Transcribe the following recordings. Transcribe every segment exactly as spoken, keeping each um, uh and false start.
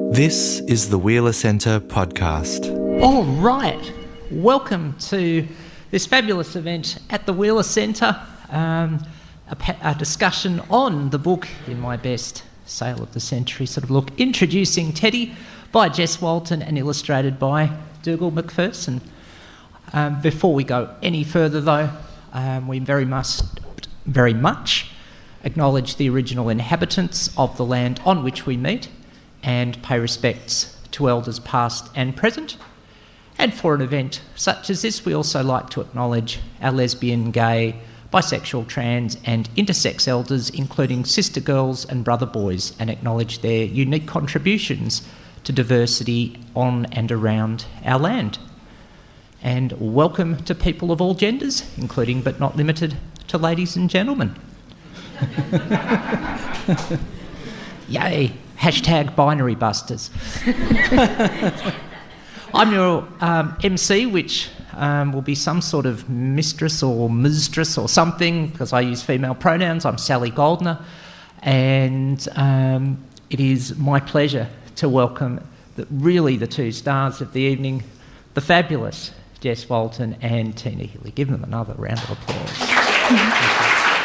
This is the Wheeler Centre podcast. All right, welcome to this fabulous event at the Wheeler Centre, um, a, a discussion on the book In My Best Sale of the Century sort of look, Introducing Teddy by Jess Walton and illustrated by Dougal McPherson. Um, before we go any further though, um, we very must, very much acknowledge the original inhabitants of the land on which we meet and pay respects to elders past and present. And for an event such as this, we also like to acknowledge our lesbian, gay, bisexual, trans and intersex elders, including sister girls and brother boys, and acknowledge their unique contributions to diversity on and around our land. And welcome to people of all genders, including but not limited to ladies and gentlemen. Yay, hashtag binary busters. I'm your um, M C, which um, will be some sort of mistress or mistress or something, because I use female pronouns. I'm Sally Goldner, and um, it is my pleasure to welcome the, really the two stars of the evening, the fabulous Jess Walton and Tina Healy. Give them another round of applause.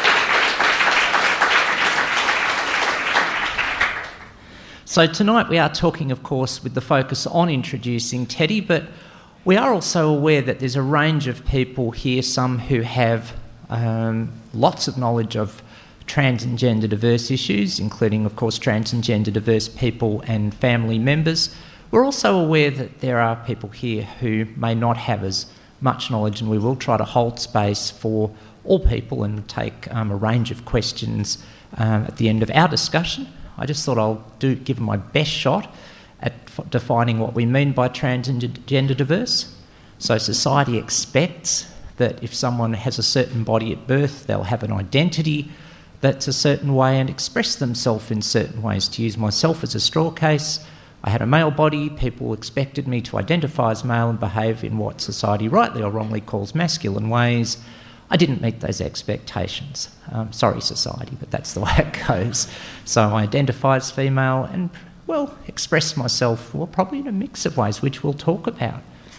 So tonight we are talking, of course, with the focus on introducing Teddy, but we are also aware that there's a range of people here, some who have um, lots of knowledge of trans and gender diverse issues, including, of course, trans and gender diverse people and family members. We're also aware that there are people here who may not have as much knowledge, and we will try to hold space for all people and take um, a range of questions um, at the end of our discussion. I just thought I'll do give my best shot at f- defining what we mean by trans and g- gender diverse. So society expects that if someone has a certain body at birth, they'll have an identity that's a certain way and express themselves in certain ways. To use myself as a straw case, I had a male body, people expected me to identify as male and behave in what society rightly or wrongly calls masculine ways. I didn't meet those expectations. Um, sorry, society, but that's the way it goes. So I identify as female and, well, express myself, well, probably in a mix of ways, which we'll talk about.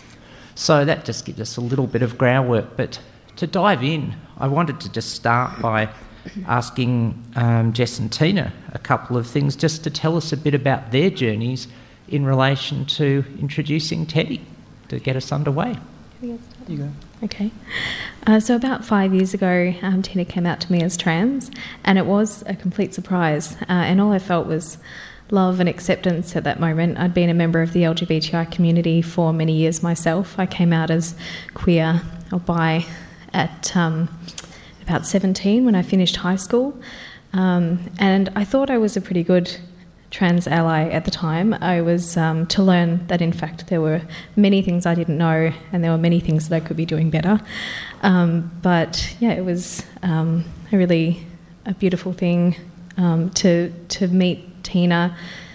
So that just gives us a little bit of groundwork. But to dive in, I wanted to just start by asking um, Jess and Tina a couple of things just to tell us a bit about their journeys in relation to introducing Teddy, to get us underway. You go. Okay. Uh, so about five years ago, um, Tina came out to me as trans, and it was a complete surprise. Uh, and all I felt was love and acceptance at that moment. I'd been a member of the L G B T I community for many years myself. I came out as queer or bi at um, about seventeen when I finished high school. Um, and I thought I was a pretty good trans ally at the time. I was um, to learn that in fact there were many things I didn't know, and there were many things that I could be doing better. Um, but yeah, it was um, a really a beautiful thing um, to to meet Tina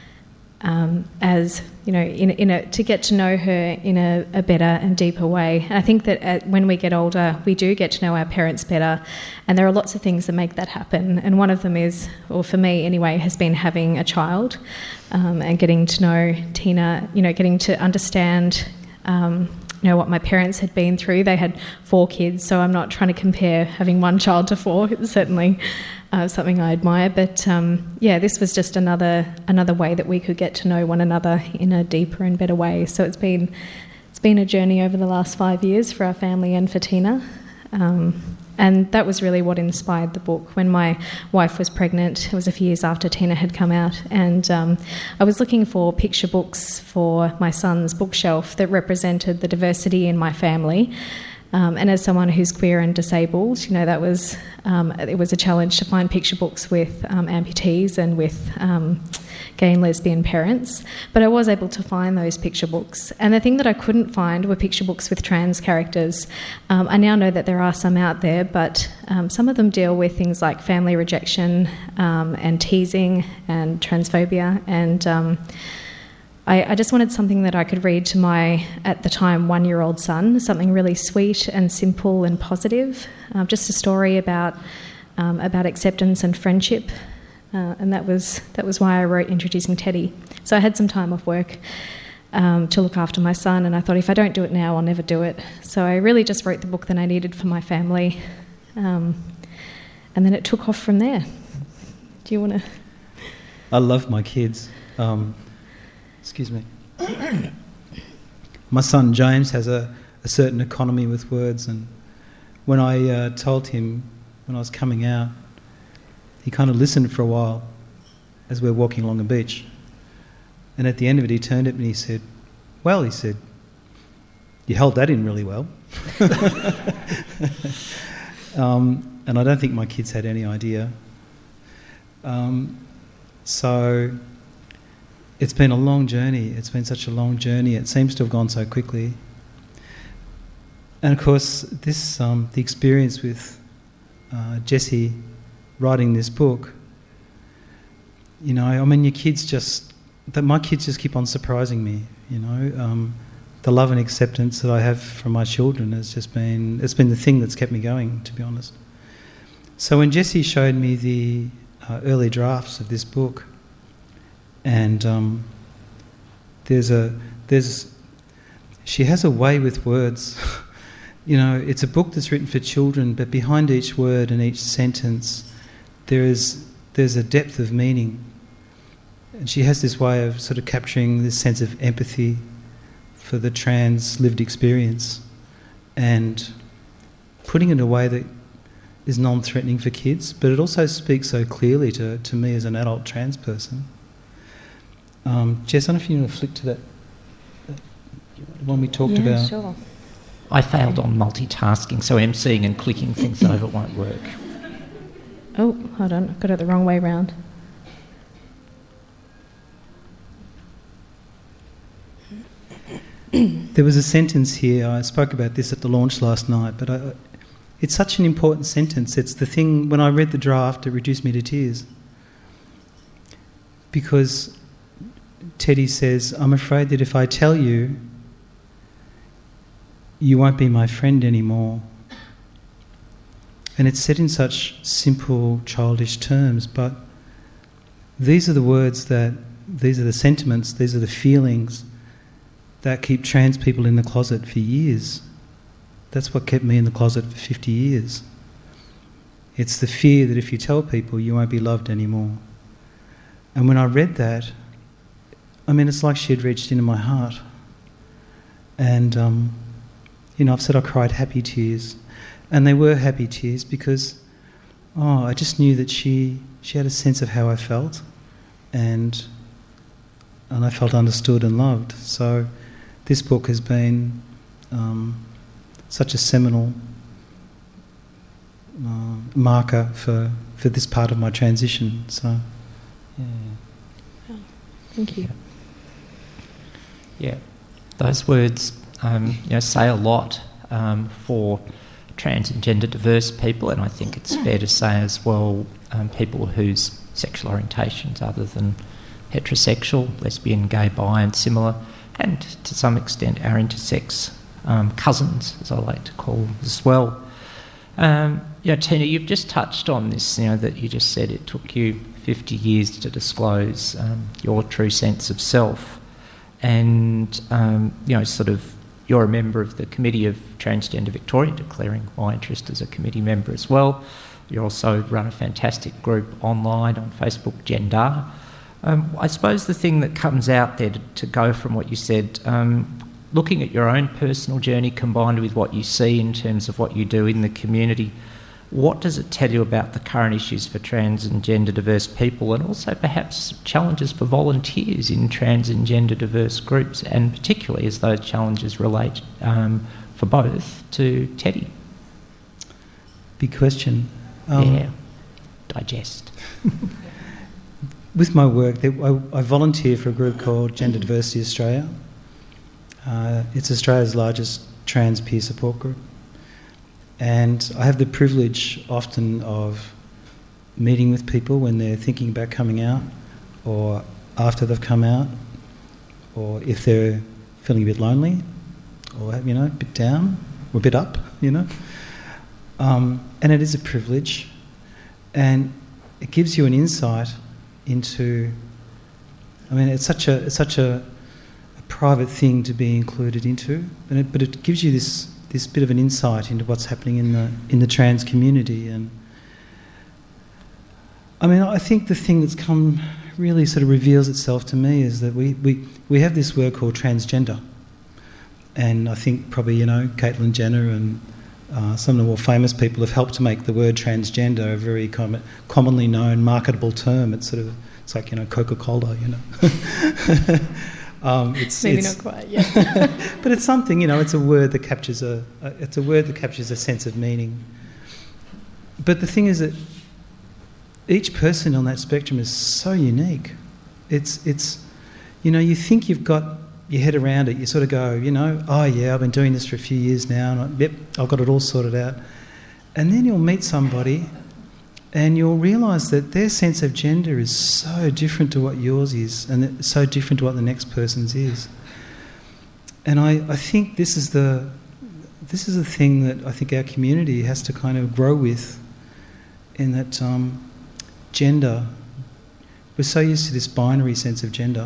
um, as you know in in a to get to know her in a, a better and deeper way. And I think that at, when we get older, we do get to know our parents better, and there are lots of things that make that happen. And one of them is, or for me anyway, has been having a child um, and getting to know Tina. You know, getting to understand. Um, you know what my parents had been through. They had four kids, so I'm not trying to compare having one child to four. It's certainly uh, something I admire, but um, yeah, this was just another another way that we could get to know one another in a deeper and better way. So it's been it's been a journey over the last five years for our family and for Tina. Um, And that was really what inspired the book. When my wife was pregnant, it was a few years after Tina had come out, and um, I was looking for picture books for my son's bookshelf that represented the diversity in my family. Um, and as someone who's queer and disabled, you know, that was um, it was a challenge to find picture books with um, amputees and with um, gay and lesbian parents. But I was able to find those picture books. And the thing that I couldn't find were picture books with trans characters. Um, I now know that there are some out there, but um, some of them deal with things like family rejection um, and teasing and transphobia and... Um, I, I just wanted something that I could read to my, at the time, one-year-old son, something really sweet and simple and positive, um, just a story about um, about acceptance and friendship uh, and that was that was why I wrote Introducing Teddy. So I had some time off work um, to look after my son, and I thought if I don't do it now, I'll never do it. So I really just wrote the book that I needed for my family, um, and then it took off from there. Do you want to? I love my kids. Um, excuse me. My son James has a, a certain economy with words, and when I uh, told him when I was coming out, he kind of listened for a while as we were walking along the beach. And at the end of it, he turned at me and he said, well, he said, you held that in really well. um, and I don't think my kids had any idea. Um, so it's been a long journey. It's been such a long journey. It seems to have gone so quickly. And of course, this um, the experience with uh, Jessie writing this book, you know, I mean, your kids just, that my kids just keep on surprising me, you know. Um, the love and acceptance that I have from my children has just been, it's been the thing that's kept me going, to be honest. So when Jessie showed me the uh, early drafts of this book, and um, there's a, there's, she has a way with words. You know, it's a book that's written for children, but behind each word and each sentence, there is there's a depth of meaning. And she has this way of sort of capturing this sense of empathy for the trans lived experience and putting it in a way that is non-threatening for kids, but it also speaks so clearly to, to me as an adult trans person. Um, Jess, I don't know if you want to flick to that, that one we talked yeah, about. Sure. I failed on multitasking, so emceeing and clicking things over won't work. Oh, hold on, I got it the wrong way round. There was a sentence here, I spoke about this at the launch last night, but I, it's such an important sentence. It's the thing, when I read the draft, it reduced me to tears. Because Teddy says, I'm afraid that if I tell you, you won't be my friend anymore. And it's said in such simple, childish terms, but these are the words that, these are the sentiments, these are the feelings that keep trans people in the closet for years. That's what kept me in the closet for fifty years. It's the fear that if you tell people, you won't be loved anymore. And when I read that, I mean, it's like she had reached into my heart. And, um, you know, I've said I cried happy tears. And they were happy tears because, oh, I just knew that she she had a sense of how I felt, and and I felt understood and loved. So this book has been um, such a seminal uh, marker for, for this part of my transition. So, yeah. Oh, thank you. Yeah, those words um, you know, say a lot um, for trans and gender diverse people, and I think it's fair to say as well um, people whose sexual orientations other than heterosexual, lesbian, gay, bi and similar, and to some extent our intersex um, cousins, as I like to call them as well. Um, you know, Tina, you've just touched on this, you know, that you just said it took you fifty years to disclose um, your true sense of self, and, um, you know, sort of you're a member of the Committee of Transgender Victoria, declaring my interest as a committee member as well. You also run a fantastic group online on Facebook, Gender. Um, I suppose the thing that comes out there to, to go from what you said, um, looking at your own personal journey combined with what you see in terms of what you do in the community, what does it tell you about the current issues for trans and gender diverse people, and also perhaps challenges for volunteers in trans and gender diverse groups, and particularly as those challenges relate um, for both to Teddy? Big question. Um, yeah, digest. With my work, I, I volunteer for a group called Gender Diversity Australia. Uh, it's Australia's largest trans peer support group. And I have the privilege often of meeting with people when they're thinking about coming out, or after they've come out, or if they're feeling a bit lonely, or, you know, a bit down, or a bit up, you know. Um, and it is a privilege, and it gives you an insight into. I mean, it's such a it's such a, a private thing to be included into, but it, but it gives you this this bit of an insight into what's happening in the in the trans community. And I mean, I think the thing that's come really sort of reveals itself to me is that we we, we have this word called transgender, and I think probably you know Caitlyn Jenner and uh, some of the more famous people have helped to make the word transgender a very com- commonly known, marketable term. It's sort of it's like you know Coca-Cola, you know. um, it's, Maybe it's, not quite, yeah. but it's something, you know. It's a word that captures a, a it's a word that captures a sense of meaning. But the thing is that each person on that spectrum is so unique. It's it's you know you think you've got your head around it. You sort of go, you know, oh yeah, I've been doing this for a few years now, and I, yep, I've got it all sorted out. And then you'll meet somebody, and you'll realise that their sense of gender is so different to what yours is, and it's so different to what the next person's is. And I, I think this is the this is the thing that I think our community has to kind of grow with, in that um, gender, we're so used to this binary sense of gender.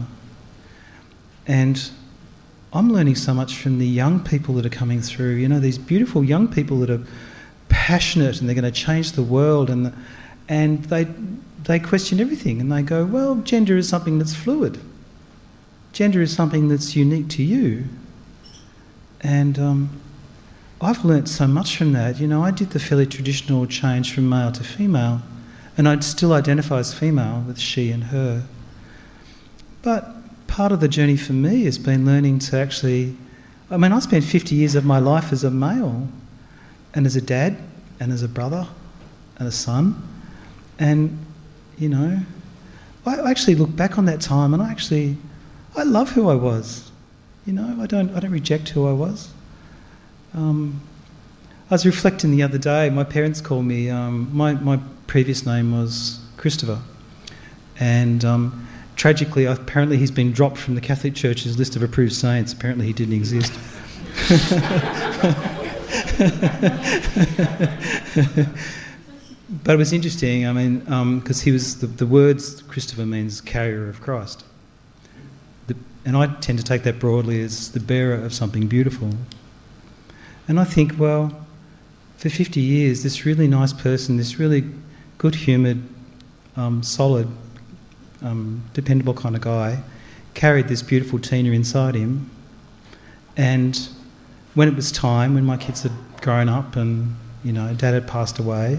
And I'm learning so much from the young people that are coming through, you know, these beautiful young people that are passionate and they're going to change the world, and the, and they they question everything, and they go, well, gender is something that's fluid. Gender is something that's unique to you. And um, I've learnt so much from that. You know, I did the fairly traditional change from male to female, and I'd still identify as female with she and her. But part of the journey for me has been learning to actually... I mean, I spent fifty years of my life as a male, and as a dad, and as a brother, and a son. And, you know, I actually look back on that time, and I actually... I love who I was. You know, I don't I don't reject who I was. Um, I was reflecting the other day, my parents called me... Um, my, my previous name was Christopher. And... Um, Tragically, apparently he's been dropped from the Catholic Church's list of approved saints. Apparently he didn't exist. But it was interesting, I mean, because um, he was, the, the words Christopher means carrier of Christ. The, and I tend to take that broadly as the bearer of something beautiful. And I think, well, for fifty years, this really nice person, this really good-humoured, um, solid, Um, dependable kind of guy, carried this beautiful Tina inside him. And when it was time, when my kids had grown up and, you know, Dad had passed away,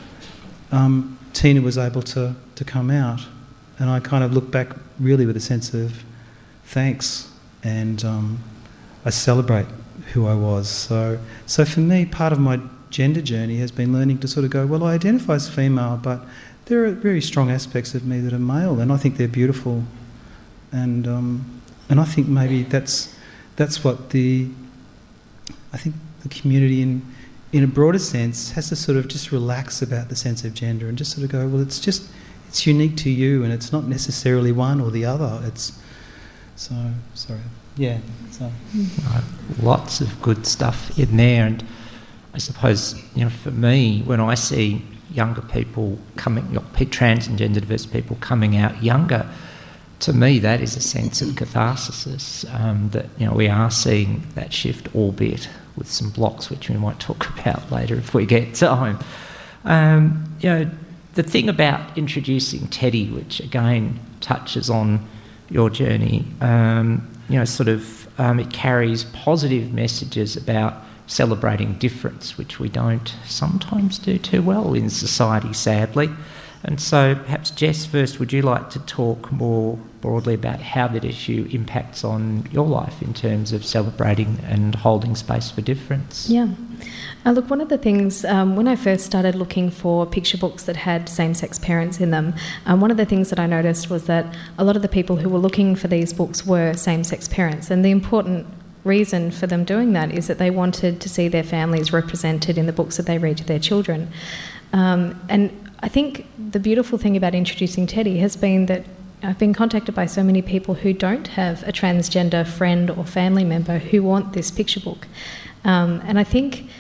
um, Tina was able to, to come out. And I kind of look back really with a sense of thanks, and um, I celebrate who I was. So, so for me, part of my gender journey has been learning to sort of go, well, I identify as female, but there are very strong aspects of me that are male, and I think they're beautiful. And um, and I think maybe that's that's what the I think the community in in a broader sense has to sort of just relax about the sense of gender and just sort of go, well, it's just it's unique to you, and it's not necessarily one or the other. It's so sorry, yeah. So uh, lots of good stuff in there, and I suppose you know for me when I see younger people coming, you know, trans and gender diverse people coming out younger, to me that is a sense of catharsis, um, that you know we are seeing that shift, albeit with some blocks which we might talk about later if we get time. Um, you know, the thing about introducing Teddy, which again touches on your journey, um, you know, sort of um, it carries positive messages about celebrating difference, which we don't sometimes do too well in society, sadly. And so perhaps, Jess, first, would you like to talk more broadly about how that issue impacts on your life in terms of celebrating and holding space for difference? Yeah. Uh, look, one of the things, um, when I first started looking for picture books that had same-sex parents in them, um, one of the things that I noticed was that a lot of the people who were looking for these books were same-sex parents, and the important reason for them doing that is that they wanted to see their families represented in the books that they read to their children. Um, and I think the beautiful thing about introducing Teddy has been that I've been contacted by so many people who don't have a transgender friend or family member who want this picture book. Um, and I think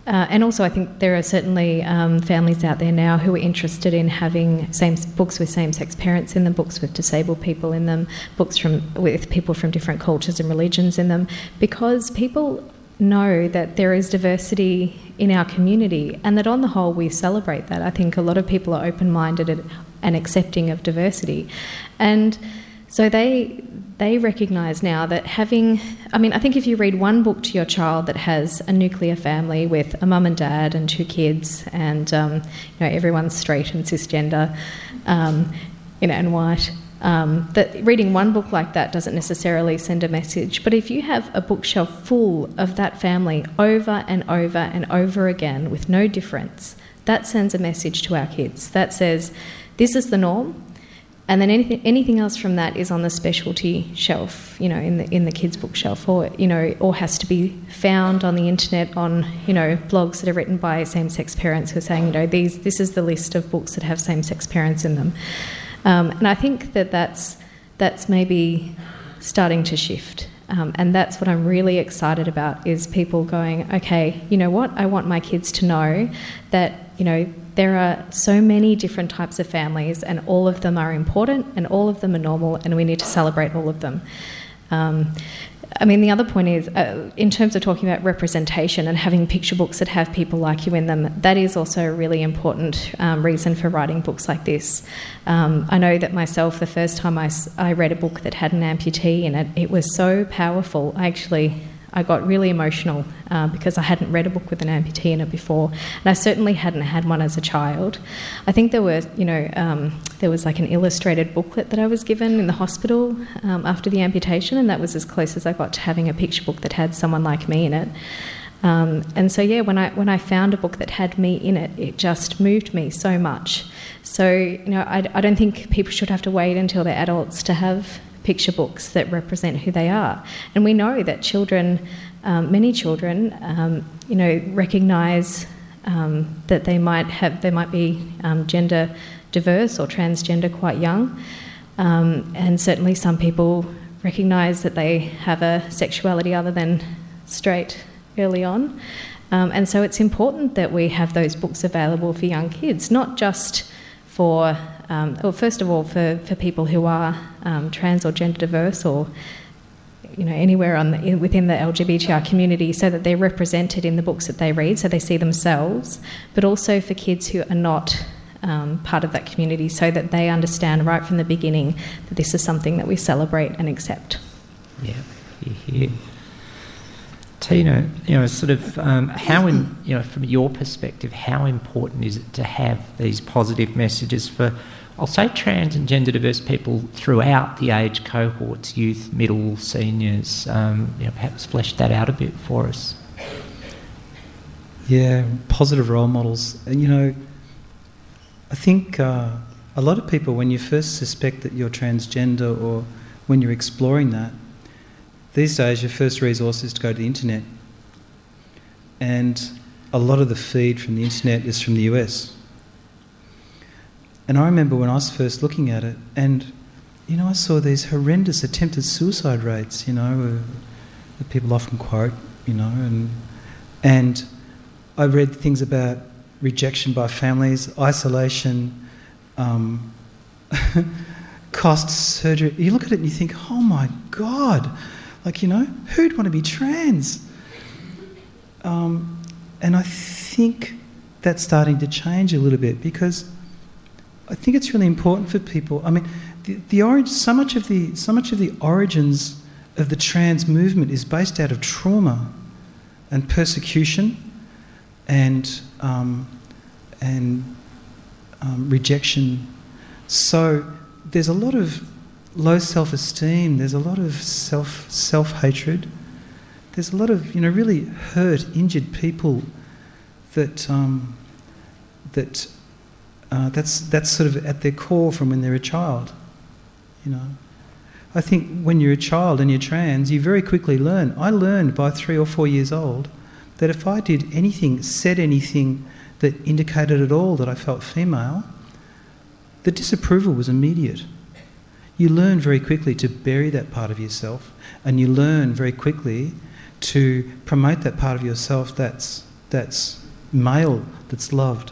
Uh, and also, I think there are certainly um, families out there now who are interested in having same books with same-sex parents in them, books with disabled people in them, books from with people from different cultures and religions in them, because people know that there is diversity in our community, and that on the whole we celebrate that. I think a lot of people are open-minded and accepting of diversity, and so they they recognise now that having, I mean, I think if you read one book to your child that has a nuclear family with a mum and dad and two kids, and um, you know, everyone's straight and cisgender, um, you know, and white, um, that reading one book like that doesn't necessarily send a message. But if you have a bookshelf full of that family over and over and over again with no difference, that sends a message to our kids. That says, this is the norm. And then anything anything else from that is on the specialty shelf, you know, in the in the kids' bookshelf, or you know, or has to be found on the internet on, you know, blogs that are written by same-sex parents who are saying, you know, these this is the list of books that have same-sex parents in them. Um, and I think that that's that's maybe starting to shift, um, and that's what I'm really excited about, is people going, okay, you know what, I want my kids to know that, you know, there are so many different types of families, and all of them are important, and all of them are normal, and we need to celebrate all of them. Um, I mean, the other point is, uh, in terms of talking about representation and having picture books that have people like you in them, that is also a really important um, reason for writing books like this. Um, I know that myself, the first time I, I read a book that had an amputee in it, it was so powerful. I actually... I got really emotional uh, because I hadn't read a book with an amputee in it before, and I certainly hadn't had one as a child. I think there were, you know, um, there was like an illustrated booklet that I was given in the hospital um, after the amputation, and that was as close as I got to having a picture book that had someone like me in it. Um, and so, yeah, when I when I found a book that had me in it, it just moved me so much. So, you know, I, I don't think people should have to wait until they're adults to have picture books that represent who they are. And we know that children, um, many children, um, you know, recognise um, that they might have, they might be um, gender diverse or transgender quite young, um, and certainly some people recognise that they have a sexuality other than straight early on. Um, and so it's important that we have those books available for young kids, not just for Um, well, first of all, for, for people who are um, trans or gender diverse, or you know, anywhere on the, within the L G B T I community, so that they're represented in the books that they read, so they see themselves, but also for kids who are not um, part of that community, so that they understand right from the beginning that this is something that we celebrate and accept. Yeah, yeah. Tina, you know, sort of um, how, in, you know, from your perspective, how important is it to have these positive messages for, I'll say, trans and gender diverse people throughout the age cohorts, youth, middle, seniors? Um, you know, perhaps flesh that out a bit for us. Yeah, positive role models. And, you know, I think uh, a lot of people, when you first suspect that you're transgender, or when you're exploring that, these days your first resource is to go to the internet. And a lot of the feed from the internet is from the U S. And I remember when I was first looking at it, and, you know, I saw these horrendous attempted suicide rates, you know, that people often quote, you know, and and I read things about rejection by families, isolation, um, costs, surgery. You look at it and you think, oh my God, like, you know, who'd want to be trans? Um, and I think that's starting to change a little bit, because I think it's really important for people. I mean, the, the origin, so much of the so much of the origins of the trans movement is based out of trauma and persecution and um, and um, rejection. So there's a lot of low self-esteem. There's a lot of self self-hatred. There's a lot of, you know, really hurt, injured people that um, that uh, that's that's sort of at their core from when they're a child. You know, I think when you're a child and you're trans, you very quickly learn. I learned by three or four years old that if I did anything, said anything that indicated at all that I felt female, the disapproval was immediate. You learn very quickly to bury that part of yourself, and you learn very quickly to promote that part of yourself that's that's male that's loved.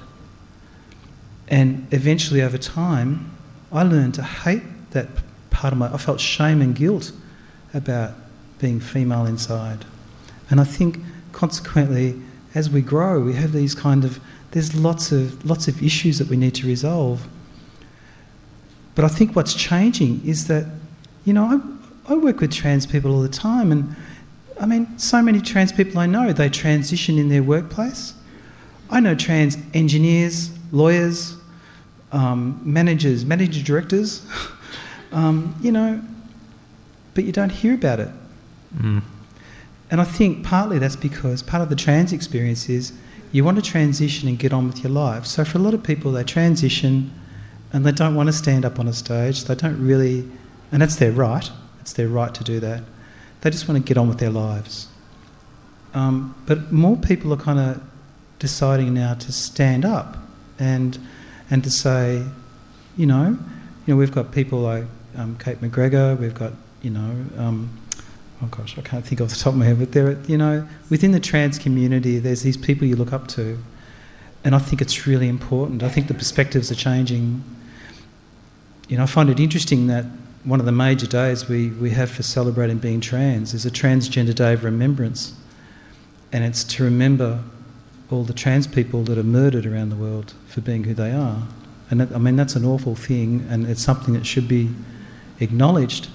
And eventually over time, I learned to hate that part of my... I felt shame and guilt about being female inside. And I think consequently, as we grow, we have these kind of... There's lots of lots of issues that we need to resolve. But I think what's changing is that, you know, I, I work with trans people all the time, and I mean, so many trans people I know, they transition in their workplace. I know trans engineers, lawyers, um, managers, managing directors, um, you know, but you don't hear about it. Mm. And I think partly that's because part of the trans experience is you want to transition and get on with your life. So for a lot of people, they transition and they don't want to stand up on a stage. They don't really, and that's their right. It's their right to do that. They just want to get on with their lives. Um, but more people are kind of deciding now to stand up and and to say, you know, you know, we've got people like um, Kate McGregor. We've got, you know, um, oh gosh, I can't think off the top of my head. But there, are, you know, within the trans community, there's these people you look up to, and I think it's really important. I think the perspectives are changing. You know, I find it interesting that one of the major days we, we have for celebrating being trans is a Transgender Day of Remembrance, and it's to remember all the trans people that are murdered around the world for being who they are. And that, I mean, that's an awful thing, and it's something that should be acknowledged.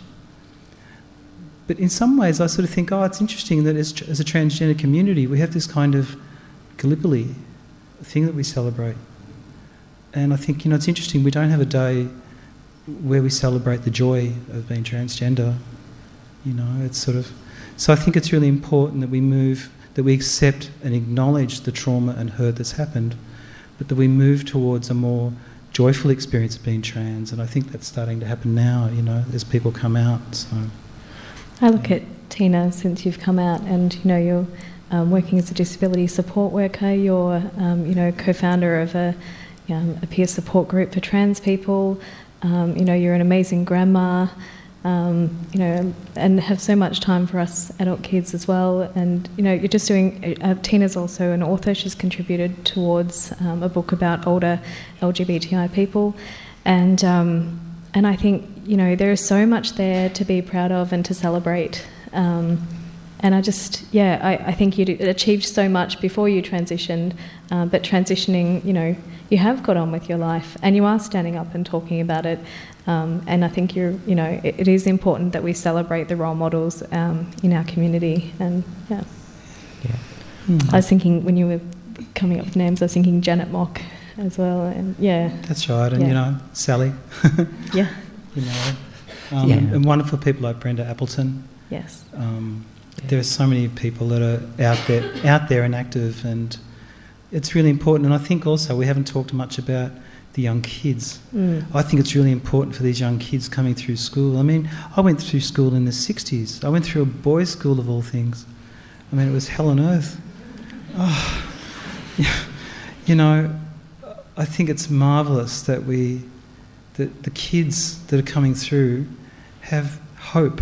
But in some ways I sort of think, oh, it's interesting that as, as a transgender community we have this kind of Gallipoli thing that we celebrate. And I think, you know, it's interesting, we don't have a day where we celebrate the joy of being transgender. You know, it's sort of... So I think it's really important that we move, that we accept and acknowledge the trauma and hurt that's happened, but that we move towards a more joyful experience of being trans. And I think that's starting to happen now, you know, as people come out. So I look at Tina, since you've come out, and, you know, you're um, working as a disability support worker, you're, um, you know, co-founder of a, um, a peer support group for trans people. Um, you know, you're an amazing grandma, um, you know, and have so much time for us adult kids as well. And, you know, you're just doing... Uh, Tina's also an author. She's contributed towards um, a book about older L G B T I people. And, um, and I think, you know, there is so much there to be proud of and to celebrate. Um, and I just, yeah, I, I think you achieved so much before you transitioned, uh, but transitioning, you know, you have got on with your life and you are standing up and talking about it. Um, and I think you're, you know, it, it is important that we celebrate the role models um, in our community. And yeah. Yeah. Mm. I was thinking, when you were coming up with names, I was thinking Janet Mock as well. And yeah. That's right. And, yeah. you know, Sally. Yeah. You know, um, Yeah. and, and wonderful people like Brenda Appleton. Yes. Um, there are so many people that are out there, out there and active, and it's really important. And I think also we haven't talked much about the young kids. Mm. I think it's really important for these young kids coming through school. I mean, I went through school in the sixties. I went through a boys' school of all things. I mean, it was hell on earth. Oh, you know, I think it's marvellous that we, that the kids that are coming through have hope.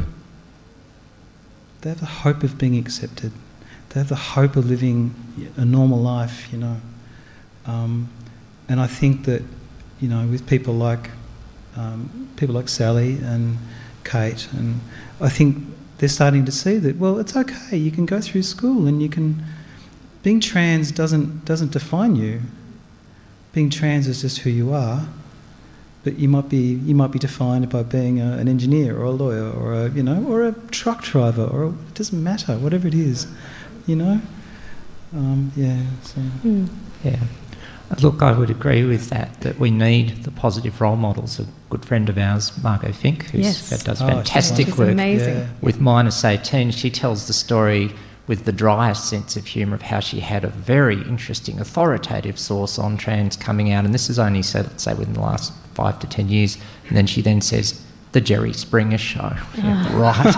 They have the hope of being accepted. They have the hope of living a normal life, you know. Um, and I think that, you know, with people like um, people like Sally and Kate, and I think they're starting to see that, well, it's okay. You can go through school and you can... Being trans doesn't doesn't define you. Being trans is just who you are. But you might be you might be defined by being a, an engineer or a lawyer or a you know or a truck driver or a, it doesn't matter, whatever it is, you know. Um, yeah. So. Mm. Yeah. Look, I would agree with that, that we need the positive role models. A good friend of ours, Margot Fink, who Yes. does Oh, fantastic She's work amazing. Yeah. with minus eighteen. She tells the story with the driest sense of humour of how she had a very interesting authoritative source on trans coming out, and this is only, so let's say, within the last five to ten years, and then she then says, the Jerry Springer Show. Yeah, right.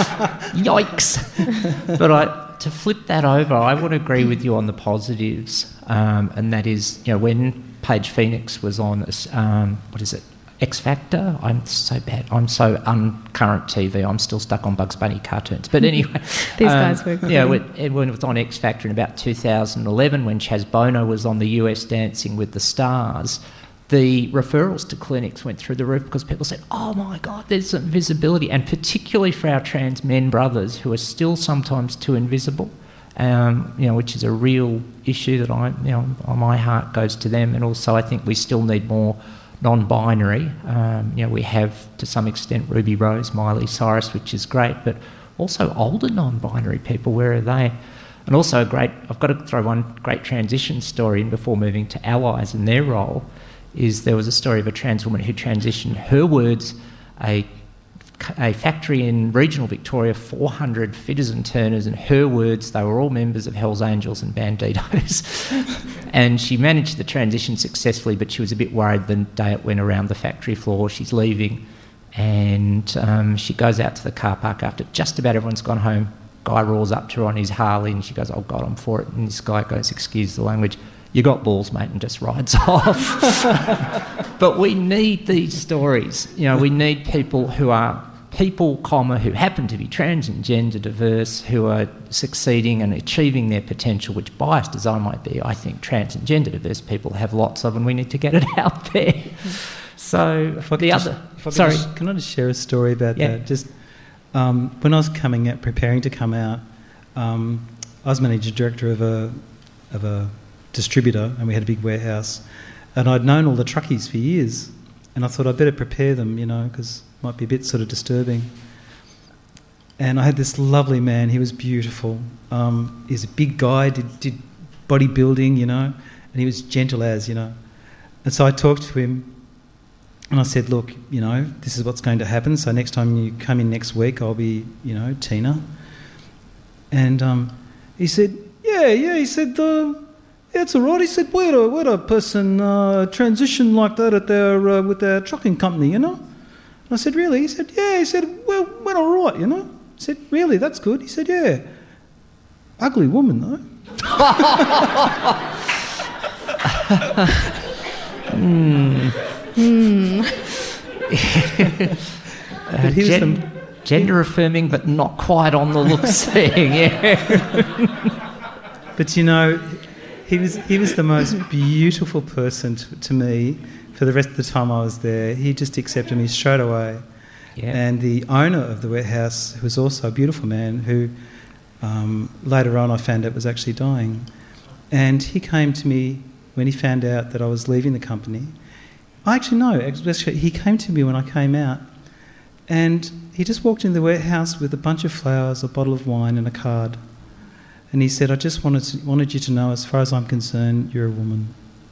Yikes. But I, to flip that over, I would agree with you on the positives, um, and that is, you know, when Paige Phoenix was on, um, what is it, X Factor. I'm so bad. I'm so uncurrent T V. I'm still stuck on Bugs Bunny cartoons. But anyway, these um, guys were. Yeah, when it was on X Factor in about two thousand eleven, when Chaz Bono was on the U S Dancing with the Stars, the referrals to clinics went through the roof because people said, "Oh my God, there's some visibility," and particularly for our trans men brothers who are still sometimes too invisible. Um, you know, which is a real issue that I, you know, my heart goes to them. And also, I think we still need more non-binary. Um, you know, we have to some extent Ruby Rose, Miley Cyrus, which is great, but also older non-binary people. Where are they? And also, a great. I've got to throw one great transition story in before moving to allies and their role. Is there was a story of a trans woman who transitioned. Her words, a a factory in regional Victoria, four hundred fitters and turners, and her words, they were all members of Hells Angels and Banditos. And she managed the transition successfully, but she was a bit worried the day it went around the factory floor. She's leaving, and um, she goes out to the car park after just about everyone's gone home. Guy roars up to her on his Harley, and she goes, "Oh God, I'm for it." And this guy goes, "Excuse the language, you got balls, mate," and just rides off. But we need these stories. You know, we need people who are people, comma, who happen to be trans and gender diverse, who are succeeding and achieving their potential, which, biased as I might be, I think trans and gender diverse people have lots of, and we need to get it out there. So the just, other... If I sorry. Just, can I just share a story about yeah. that? Just um, when I was coming out, preparing to come out, um, I was managing director of a of a distributor, and we had a big warehouse, and I'd known all the truckies for years, and I thought I'd better prepare them, you know, because it might be a bit sort of disturbing. And I had this lovely man. He was beautiful. Um, he's a big guy, did, did bodybuilding, you know, and he was gentle as, you know. And so I talked to him, and I said, "Look, you know, this is what's going to happen. So next time you come in next week, I'll be, you know, Tina." And um, he said, "Yeah, yeah." He said, uh, "Yeah, it's all right." He said, "We had a, we had a person uh, transition like that at their uh, with their trucking company, you know." And I said, "Really?" He said, "Yeah." He said, "Well, went all right, you know." I said, "Really? That's good." He said, "Yeah." Ugly woman, though. mm. Mm. uh, gen- the... Gender affirming, but not quite on the looks thing, yeah. But you know, he was he was the most beautiful person to, to me for the rest of the time I was there. He just accepted me straight away. Yeah. And the owner of the warehouse, who was also a beautiful man, who um, later on I found out was actually dying, and he came to me when he found out that I was leaving the company. I actually know, actually, he came to me when I came out, and he just walked in the warehouse with a bunch of flowers, a bottle of wine and a card. And he said, "I just wanted to, wanted you to know, as far as I'm concerned, you're a woman."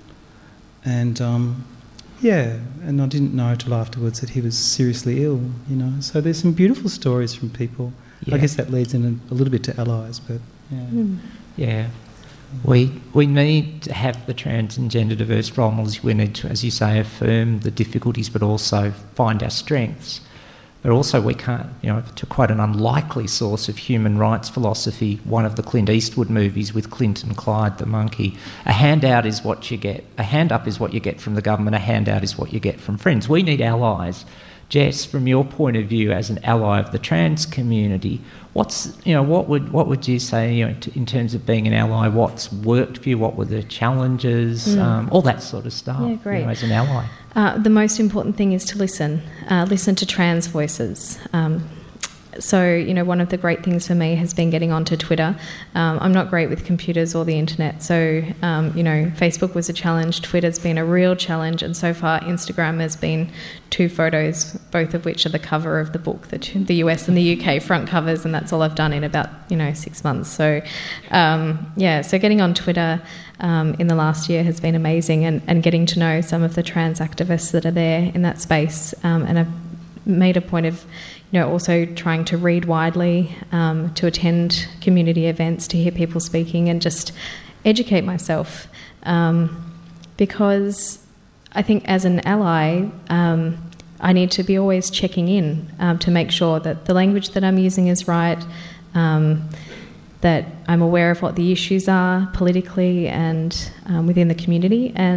And, um, yeah, and I didn't know till afterwards that he was seriously ill, you know. So there's some beautiful stories from people. Yeah. I guess that leads in a, a little bit to allies, but, yeah. Mm. Yeah. We we need to have the trans and gender diverse role models. We need to, as you say, affirm the difficulties, but also find our strengths. But also we can't, you know, to quote an unlikely source of human rights philosophy, one of the Clint Eastwood movies with Clint and Clyde the monkey, a handout is what you get. A hand up is what you get from the government, a handout is what you get from friends. We need allies. Jess, from your point of view as an ally of the trans community, what's, you know, what would what would you say, you know, t- in terms of being an ally? What's worked for you? What were the challenges? Mm. Um, all that sort of stuff. Yeah, great. You know, as an ally. Uh, the most important thing is to listen. Uh, listen to trans voices. Um, So, you know, one of the great things for me has been getting onto Twitter. Um, I'm not great with computers or the internet, so, um, you know, Facebook was a challenge, Twitter's been a real challenge, and so far Instagram has been two photos, both of which are the cover of the book, the, the U S and the U K front covers, and that's all I've done in about, you know, six months. So, um, yeah, so getting on Twitter um, in the last year has been amazing, and, and getting to know some of the trans activists that are there in that space, um, and I've made a point of, you know, also trying to read widely, um, to attend community events, to hear people speaking, and just educate myself. Um, because I think as an ally, um, I need to be always checking in um, to make sure that the language that I'm using is right, um, that I'm aware of what the issues are politically and um, within the community, and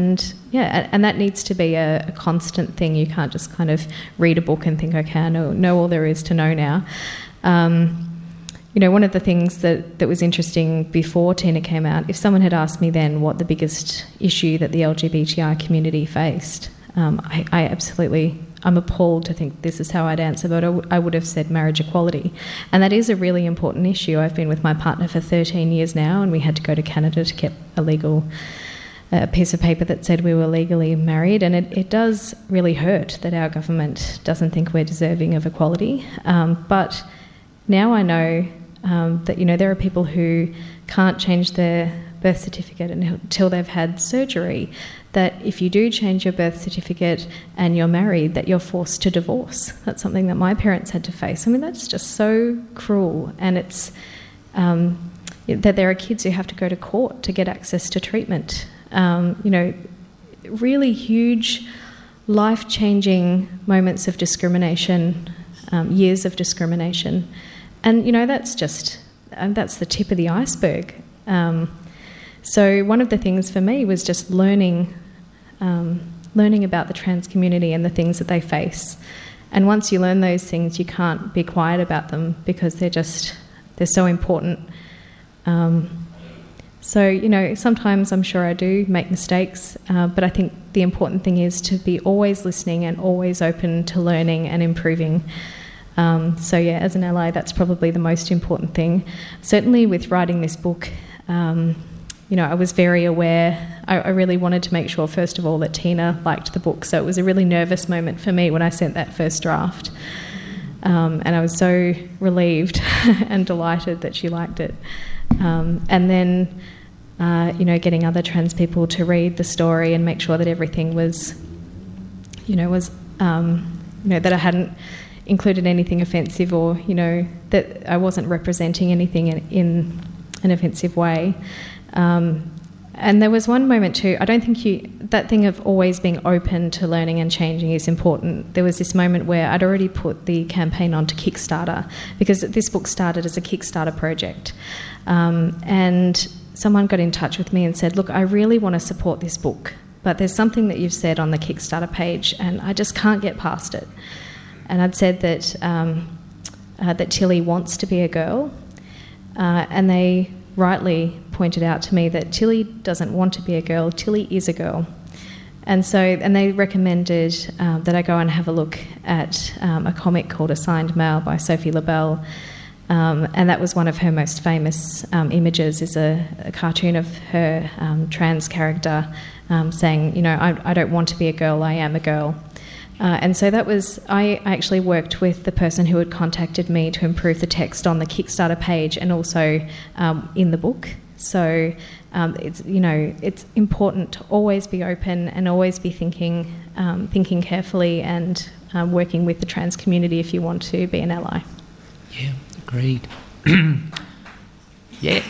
yeah, and, and that needs to be a, a constant thing. You can't just kind of read a book and think, okay, I know, know all there is to know now. Um, you know, one of the things that, that was interesting before Tina came out, if someone had asked me then what the biggest issue that the L G B T I community faced, um, I, I absolutely, I'm appalled to think this is how I'd answer, but I, w- I would have said marriage equality. And that is a really important issue. I've been with my partner for thirteen years now, and we had to go to Canada to get a legal a piece of paper that said we were legally married, and it, it does really hurt that our government doesn't think we're deserving of equality. Um, but now I know um, that, you know, there are people who can't change their birth certificate until they've had surgery, that if you do change your birth certificate and you're married, that you're forced to divorce. That's something that my parents had to face. I mean, that's just so cruel, and it's um, that there are kids who have to go to court to get access to treatment. Um, you know, really huge, life-changing moments of discrimination, um, years of discrimination. And, you know, that's just, uh, that's the tip of the iceberg. Um, so one of the things for me was just learning, um, learning about the trans community and the things that they face. And once you learn those things, you can't be quiet about them because they're just, they're so important. Um, So, you know, sometimes I'm sure I do make mistakes, uh, but I think the important thing is to be always listening and always open to learning and improving. Um, so, yeah, as an ally, that's probably the most important thing. Certainly with writing this book, um, you know, I was very aware. I, I really wanted to make sure, first of all, that Tina liked the book. So it was a really nervous moment for me when I sent that first draft. Um, and I was so relieved and delighted that she liked it. Um, and then... Uh, you know, getting other trans people to read the story and make sure that everything was, you know, was, um, you know, that I hadn't included anything offensive, or, you know, that I wasn't representing anything in, in an offensive way. Um, and there was one moment too, I don't think you, that thing of always being open to learning and changing is important. There was this moment where I'd already put the campaign onto Kickstarter, because this book started as a Kickstarter project. Um, and someone got in touch with me and said, look, I really want to support this book, but there's something that you've said on the Kickstarter page and I just can't get past it. And I'd said that um, uh, that Tilly wants to be a girl, uh, and they rightly pointed out to me that Tilly doesn't want to be a girl, Tilly is a girl. And so, and they recommended uh, that I go and have a look at um, a comic called Assigned Male by Sophie LaBelle. Um, and that was one of her most famous um, images, is a, a cartoon of her um, trans character um, saying, you know, I, I don't want to be a girl, I am a girl. Uh, and so that was, I actually worked with the person who had contacted me to improve the text on the Kickstarter page and also um, in the book. So um, it's, you know, it's important to always be open and always be thinking, um, thinking carefully and um, working with the trans community if you want to be an ally. Yeah. Agreed. Yeah.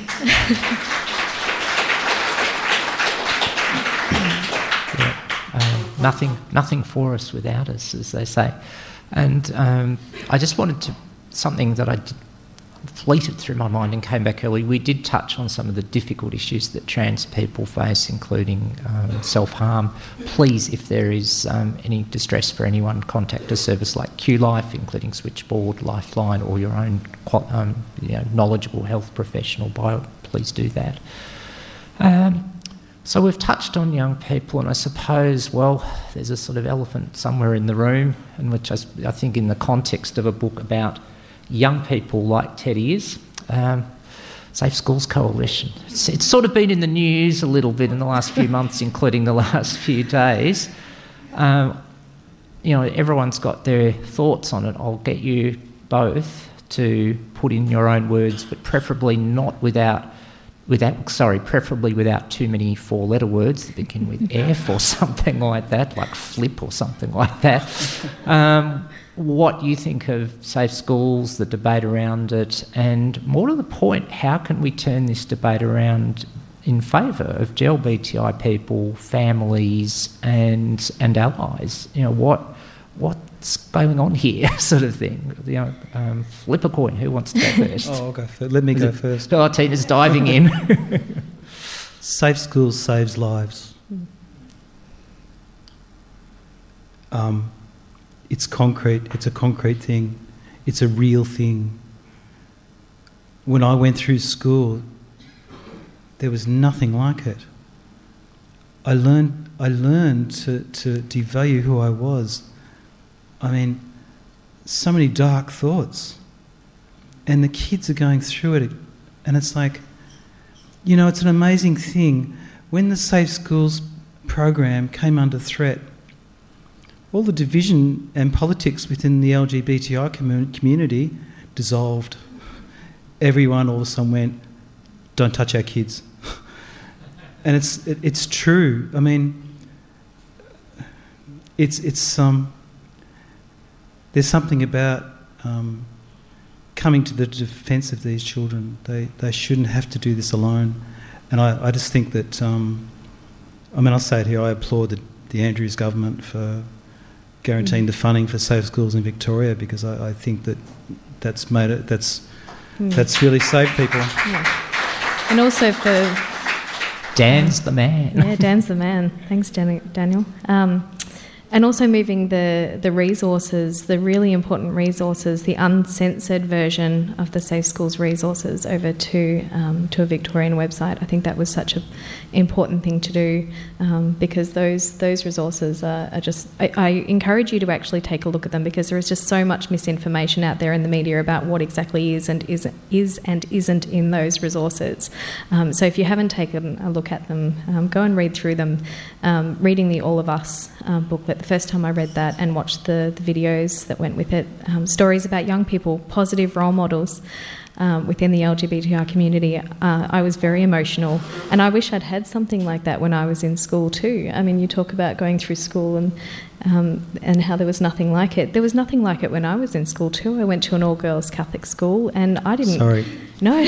yeah. Um, nothing, nothing for us without us, as they say. And um, I just wanted to, something that I did, fleeted through my mind and came back early. We did touch on some of the difficult issues that trans people face, including um, self-harm. Please, if there is um, any distress for anyone, contact a service like Q Life, including Switchboard, Lifeline, or your own um, you know, knowledgeable health professional. By, please do that. Um, so we've touched on young people, and I suppose, well, there's a sort of elephant somewhere in the room, in which I, I think in the context of a book about young people like Teddy is, um, Safe Schools Coalition. It's, it's sort of been in the news a little bit in the last few months, including the last few days. Um, you know, everyone's got their thoughts on it. I'll get you both to put in your own words, but preferably not without, without sorry, preferably without too many four-letter words that begin with F or something like that, like flip or something like that. Um, what you think of Safe Schools, the debate around it, and more to the point, how can we turn this debate around in favour of L G B T I people, families, and and allies? You know, what what's going on here, sort of thing. You know, um, flip a coin. Who wants to go first? Oh, I'll go first. Let me Is go it, first. Oh, Tina's diving in. Safe Schools saves lives. Um, it's concrete. It's a concrete thing. It's a real thing. When I went through school, there was nothing like it. I learned. I learned to, to devalue who I was. I mean, so many dark thoughts, and the kids are going through it, and it's like, you know, it's an amazing thing. When the Safe Schools program came under threat, all the division and politics within the L G B T I community dissolved. Everyone all of a sudden went, don't touch our kids. And it's it, it's true. I mean, it's it's um. There's something about um, coming to the defence of these children. They they shouldn't have to do this alone. And I, I just think that, um, I mean, I'll say it here, I applaud the, the Andrews government for guaranteeing mm. the funding for Safe Schools in Victoria, because I, I think that that's made it, that's mm. that's really saved people. Yeah. And also for... Dan's the man. Yeah, Dan's the man. Thanks, Dan- Daniel. Um, and also moving the, the resources, the really important resources, the uncensored version of the Safe Schools resources over to um, to a Victorian website. I think that was such an important thing to do, um, because those those resources are, are just... I, I encourage you to actually take a look at them, because there is just so much misinformation out there in the media about what exactly is and isn't, is and isn't in those resources. Um, so if you haven't taken a look at them, um, go and read through them. Um, reading the All of Us um, booklet, the first time I read that and watched the, the videos that went with it, um, stories about young people, positive role models um, within the L G B T I community, uh, I was very emotional, and I wish I'd had something like that when I was in school too. I mean, you talk about going through school and um, and how there was nothing like it. There was nothing like it when I was in school too. I went to an all-girls Catholic school, and I didn't... Sorry. No.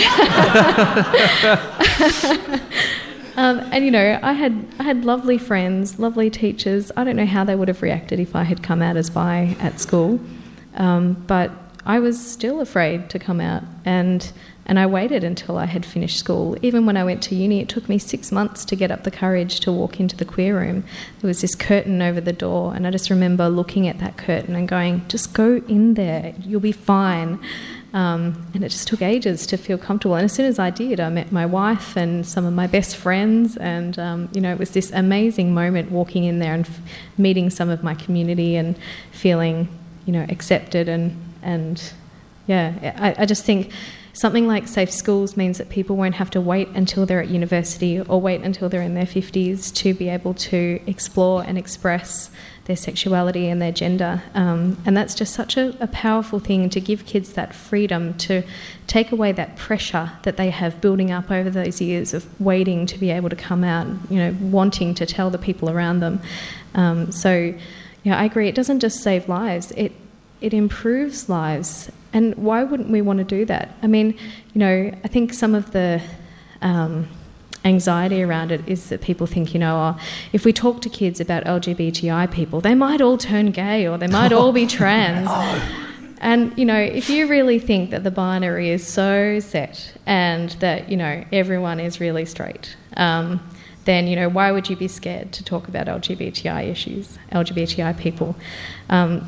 Um, and, you know, I had I had lovely friends, lovely teachers. I don't know how they would have reacted if I had come out as bi at school. Um, but I was still afraid to come out, and and I waited until I had finished school. Even when I went to uni, it took me six months to get up the courage to walk into the queer room. There was this curtain over the door, and I just remember looking at that curtain and going, just go in there, you'll be fine. Um, and it just took ages to feel comfortable. And as soon as I did, I met my wife and some of my best friends, and um, you know, it was this amazing moment walking in there and f- meeting some of my community and feeling, you know, accepted. And and yeah, I, I just think something like Safe Schools means that people won't have to wait until they're at university or wait until they're in their fifties to be able to explore and express their sexuality and their gender. Um, and that's just such a, a powerful thing, to give kids that freedom, to take away that pressure that they have building up over those years of waiting to be able to come out, you know, wanting to tell the people around them. Um, so, yeah, I agree. It doesn't just save lives, it it improves lives. And why wouldn't we want to do that? I mean, you know, I think some of the um, anxiety around it is that people think, you know, oh, if we talk to kids about L G B T I people, they might all turn gay or they might all be trans. And, you know, if you really think that the binary is so set and that, you know, everyone is really straight, um, then, you know, why would you be scared to talk about L G B T I issues, L G B T I people? Um,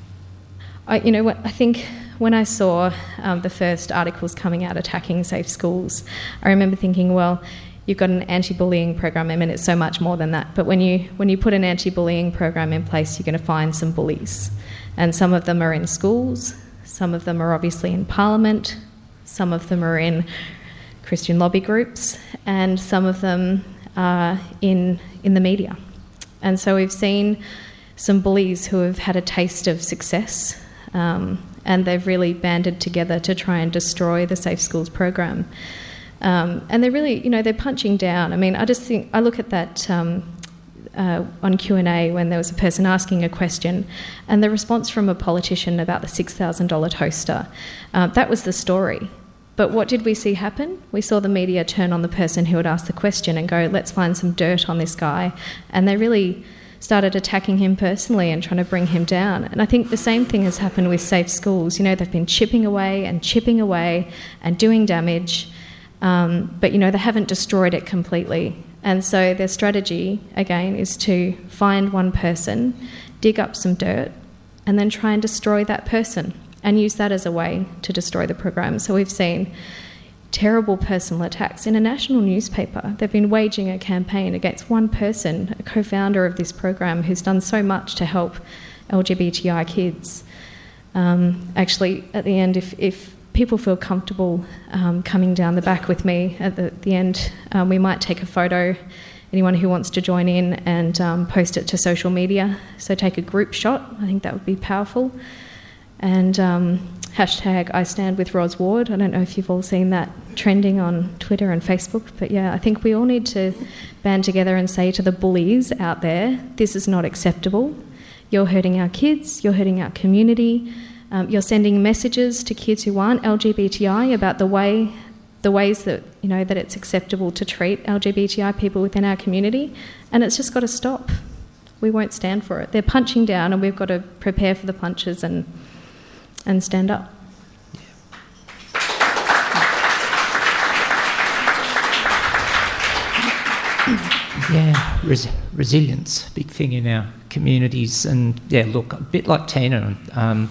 I, you know what, I think when I saw um, the first articles coming out attacking Safe Schools, I remember thinking, well, you've got an anti-bullying program. I mean, it's so much more than that. But when you when you put an anti-bullying program in place, you're going to find some bullies. And some of them are in schools, some of them are obviously in Parliament, some of them are in Christian lobby groups, and some of them are in, in the media. And so we've seen some bullies who have had a taste of success, um, and they've really banded together to try and destroy the Safe Schools program. Um, and they're really, you know, they're punching down. I mean, I just think, I look at that um, uh, on Q and A when there was a person asking a question, and the response from a politician about the six thousand dollars toaster, uh, that was the story. But what did we see happen? We saw the media turn on the person who had asked the question and go, let's find some dirt on this guy. And they really started attacking him personally and trying to bring him down. And I think the same thing has happened with Safe Schools. You know, they've been chipping away and chipping away and doing damage, um, but, you know, they haven't destroyed it completely. And so their strategy, again, is to find one person, dig up some dirt, and then try and destroy that person and use that as a way to destroy the program. So we've seen terrible personal attacks in a national newspaper. They've been waging a campaign against one person, a co-founder of this program, who's done so much to help L G B T I kids. Um, actually, at the end, if, if people feel comfortable um, coming down the back with me at the, the end, um, we might take a photo, anyone who wants to join in, and um, post it to social media. So take a group shot. I think that would be powerful. And um, hashtag I stand with Ros Ward. I don't know if you've all seen that trending on Twitter and Facebook, but yeah, I think we all need to band together and say to the bullies out there, this is not acceptable. You're hurting our kids, you're hurting our community, um, you're sending messages to kids who aren't L G B T I about the way, the ways that, you know, that it's acceptable to treat L G B T I people within our community, and it's just got to stop. We won't stand for it. They're punching down, and we've got to prepare for the punches and and stand up. Yeah, res- resilience, big thing in our communities. And yeah, look, a bit like Tina, um,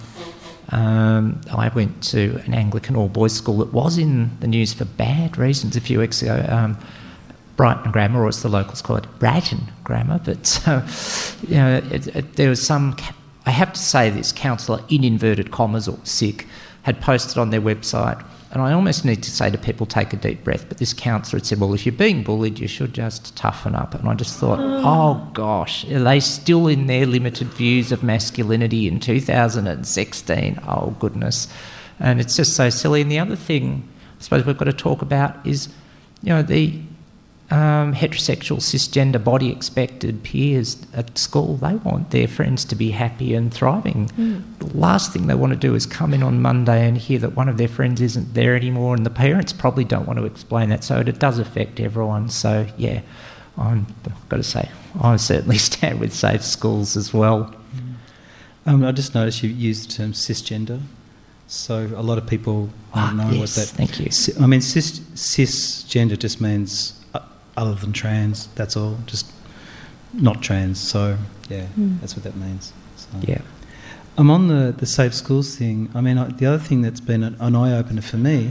um, I went to an Anglican all-boys school that was in the news for bad reasons a few weeks ago. Um, Brighton Grammar, or as the locals call it, Bratton Grammar. But uh, you know, it, it, there was some. I have to say, this counsellor, in inverted commas, or sick, had posted on their website, and I almost need to say to people, take a deep breath, but this counsellor had said, well, if you're being bullied, you should just toughen up. And I just thought, oh gosh, are they still in their limited views of masculinity in two thousand sixteen? Oh goodness. And it's just so silly. And the other thing I suppose we've got to talk about is, you know, the Um, heterosexual, cisgender, body expected peers at school, they want their friends to be happy and thriving. Mm. The last thing they want to do is come in on Monday and hear that one of their friends isn't there anymore, and the parents probably don't want to explain that, so it does affect everyone. So yeah, I'm, I've got to say, I certainly stand with safe schools as well. Mm. Um, I just noticed you used the term cisgender, so a lot of people don't know yes, what that... thank you. I mean, cis, cisgender just means other than trans, that's all, just not trans. So, yeah, mm. that's what that means. So. Yeah. I'm on the, the safe schools thing. I mean, I, the other thing that's been an, an eye-opener for me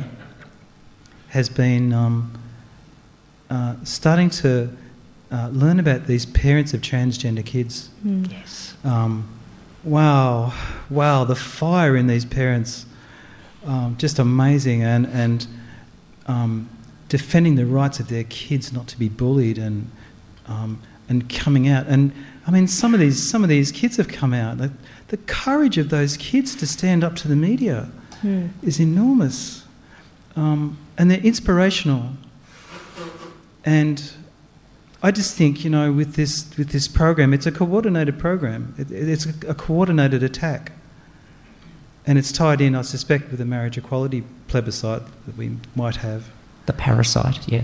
has been um, uh, starting to uh, learn about these parents of transgender kids. Mm. Yes. Um, wow, wow, the fire in these parents, um, just amazing, and, and um, defending the rights of their kids not to be bullied, and um, and coming out. And I mean, some of these some of these kids have come out. The, the courage of those kids to stand up to the media mm. is enormous, um, and they're inspirational. And I just think, you know, with this with this program, it's a coordinated program. It, it's a, a coordinated attack, and it's tied in, I suspect, with the marriage equality plebiscite that we might have. The parasite, yeah.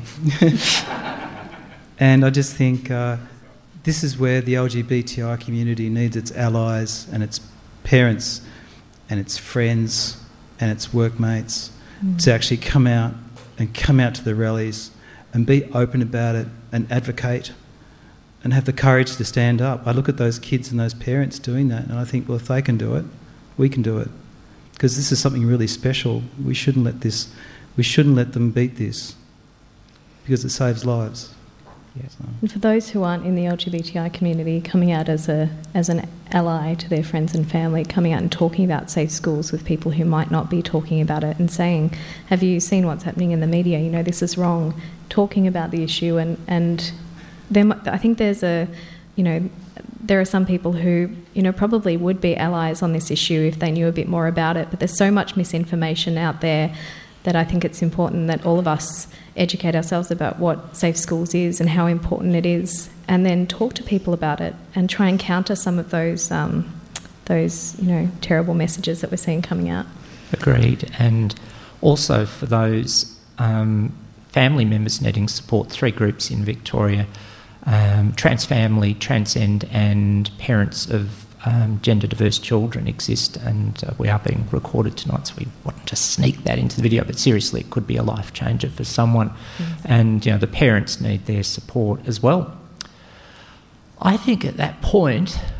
And I just think uh, this is where the L G B T I community needs its allies and its parents and its friends and its workmates mm. to actually come out and come out to the rallies and be open about it and advocate and have the courage to stand up. I look at those kids and those parents doing that, and I think, well, if they can do it, we can do it. Because this is something really special. We shouldn't let this... We shouldn't let them beat this, because it saves lives. Yeah. So. And for those who aren't in the L G B T I community, coming out as a as an ally to their friends and family, coming out and talking about safe schools with people who might not be talking about it, and saying, have you seen what's happening in the media? You know, this is wrong. Talking about the issue, and, and there, I think there's a, you know, there are some people who, you know, probably would be allies on this issue if they knew a bit more about it, but there's so much misinformation out there that I think it's important that all of us educate ourselves about what safe schools is and how important it is, and then talk to people about it and try and counter some of those, um, those you know, terrible messages that we're seeing coming out. Agreed. And also for those um, family members needing support, three groups in Victoria, um, Trans Family, Transcend and Parents of Um, gender diverse children exist, and uh, we are being recorded tonight, so we want to sneak that into the video, but seriously, it could be a life changer for someone. Mm-hmm. And you know, the parents need their support as well. I think at that point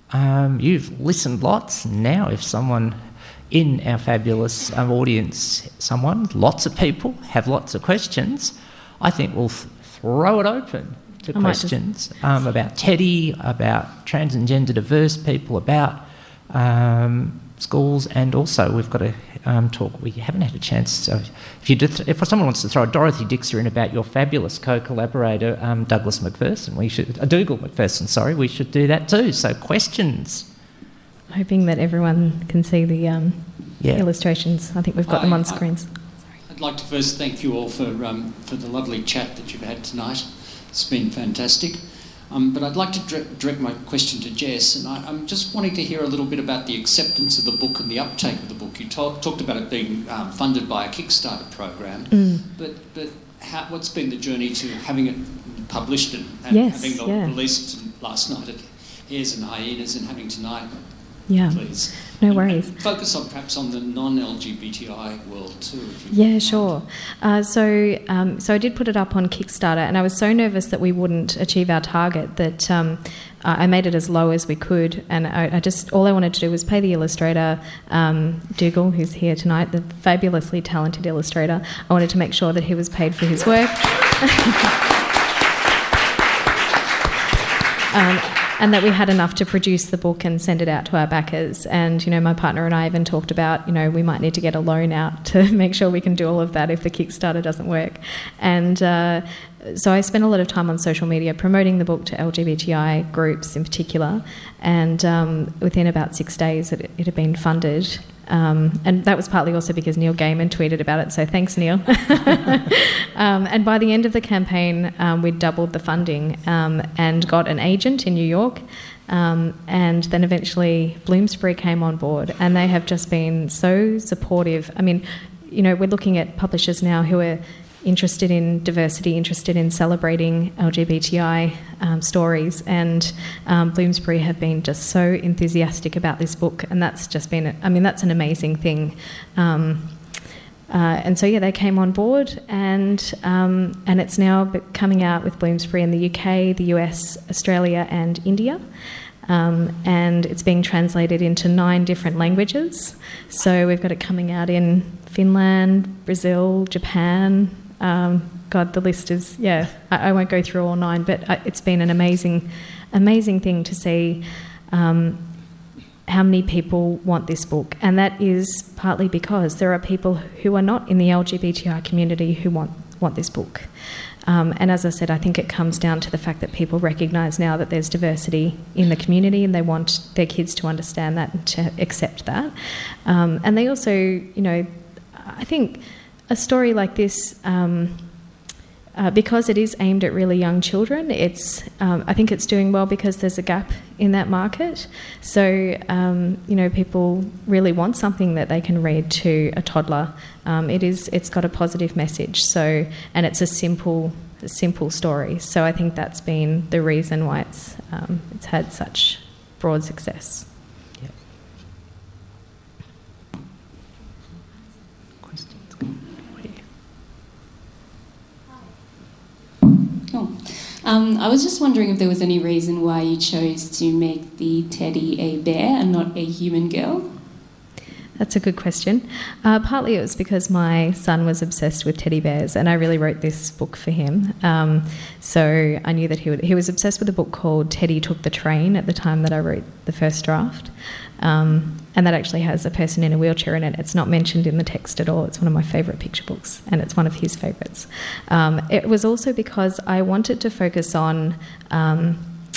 Um, you've listened lots. Now, if someone in our fabulous um, audience, someone, lots of people, have lots of questions, I think we'll th- throw it open to I questions um, about Teddy, about trans and gender diverse people, about um, schools, and also we've got to um, talk. We haven't had a chance. So if you did, if someone wants to throw a Dorothy Dixer in about your fabulous co-collaborator um, Douglas McPherson, we should uh, Dougal McPherson. Sorry, we should do that too. So questions. Hoping that everyone can see the um, Yeah. illustrations. I think we've got I, them on I, screens. I'd like to first thank you all for um, for the lovely chat that you've had tonight. It's been fantastic. Um, but I'd like to direct, direct my question to Jess, and I, I'm just wanting to hear a little bit about the acceptance of the book and the uptake of the book. You talk, talked about it being um, funded by a Kickstarter program, Mm. but but how, what's been the journey to having it published and, and Yes, having it yeah. released last night at Hares and Hyenas and having tonight, Yeah, please? no And- worries. and focus on perhaps on the non-L G B T I world too. If you Yeah, mind. sure. Uh, so, um, so I did put it up on Kickstarter, and I was so nervous that we wouldn't achieve our target that um, I made it as low as we could, and I, I just all I wanted to do was pay the illustrator, um, Dougal, who's here tonight, the fabulously talented illustrator. I wanted to make sure that he was paid for his work. um, And that we had enough to produce the book and send it out to our backers. And, you know, my partner and I even talked about, you know, we might need to get a loan out to make sure we can do all of that if the Kickstarter doesn't work. And uh, so I spent a lot of time on social media promoting the book to L G B T I groups in particular. And um, within about six days, it, it had been funded. Um, and that was partly also because Neil Gaiman tweeted about it, so thanks, Neil. um, and by the end of the campaign, um, we'd doubled the funding um, and got an agent in New York. Um, and then eventually Bloomsbury came on board, and they have just been so supportive. I mean, you know, we're looking at publishers now who are interested in diversity, interested in celebrating L G B T I um, stories, and um, Bloomsbury have been just so enthusiastic about this book, and that's just been, I mean, that's an amazing thing. Um, uh, and so, yeah, they came on board, and um, and it's now coming out with Bloomsbury in the U K, the U S, Australia, and India. Um, and it's being translated into nine different languages. So we've got it coming out in Finland, Brazil, Japan. Um, God, the list is, yeah, I, I won't go through all nine, but it's been an amazing, amazing thing to see um, how many people want this book. And that is partly because there are people who are not in the L G B T I community who want, want this book. Um, and as I said, I think it comes down to the fact that people recognise now that there's diversity in the community, and they want their kids to understand that and to accept that. Um, and they also, you know, I think a story like this, um, uh, because it is aimed at really young children, it's um, I think it's doing well because there's a gap in that market. So, um, you know, people really want something that they can read to a toddler. Um, it is, it's got a positive message, so, and it's a simple, a simple story. So I think that's been the reason why it's um, it's had such broad success. Yep. Oh. Um, I was just wondering if there was any reason why you chose to make the Teddy a bear and not a human girl? That's a good question. Uh, partly it was because my son was obsessed with teddy bears, and I really wrote this book for him. Um, so I knew that he would, he was obsessed with a book called Teddy Took the Train at the time that I wrote the first draft. Um, and that actually has a person in a wheelchair in it. It's not mentioned in the text at all. It's one of my favourite picture books, and it's one of his favourites. Um, it was also because I wanted to focus on um,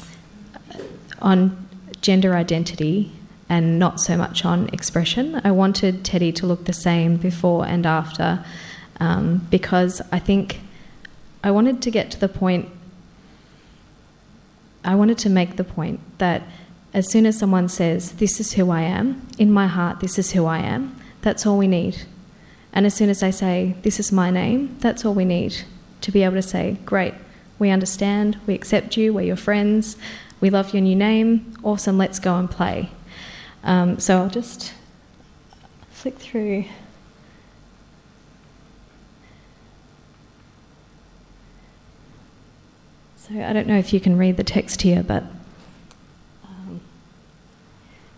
on gender identity and not so much on expression. I wanted Teddy to look the same before and after, um, because I think I wanted to get to the point, I wanted to make the point that as soon as someone says, this is who I am, in my heart, this is who I am, that's all we need. And as soon as they say, this is my name, that's all we need to be able to say, great, we understand, we accept you, we're your friends, we love your new name, awesome, let's go and play. Um, so I'll just flick through. So I don't know if you can read the text here, but um,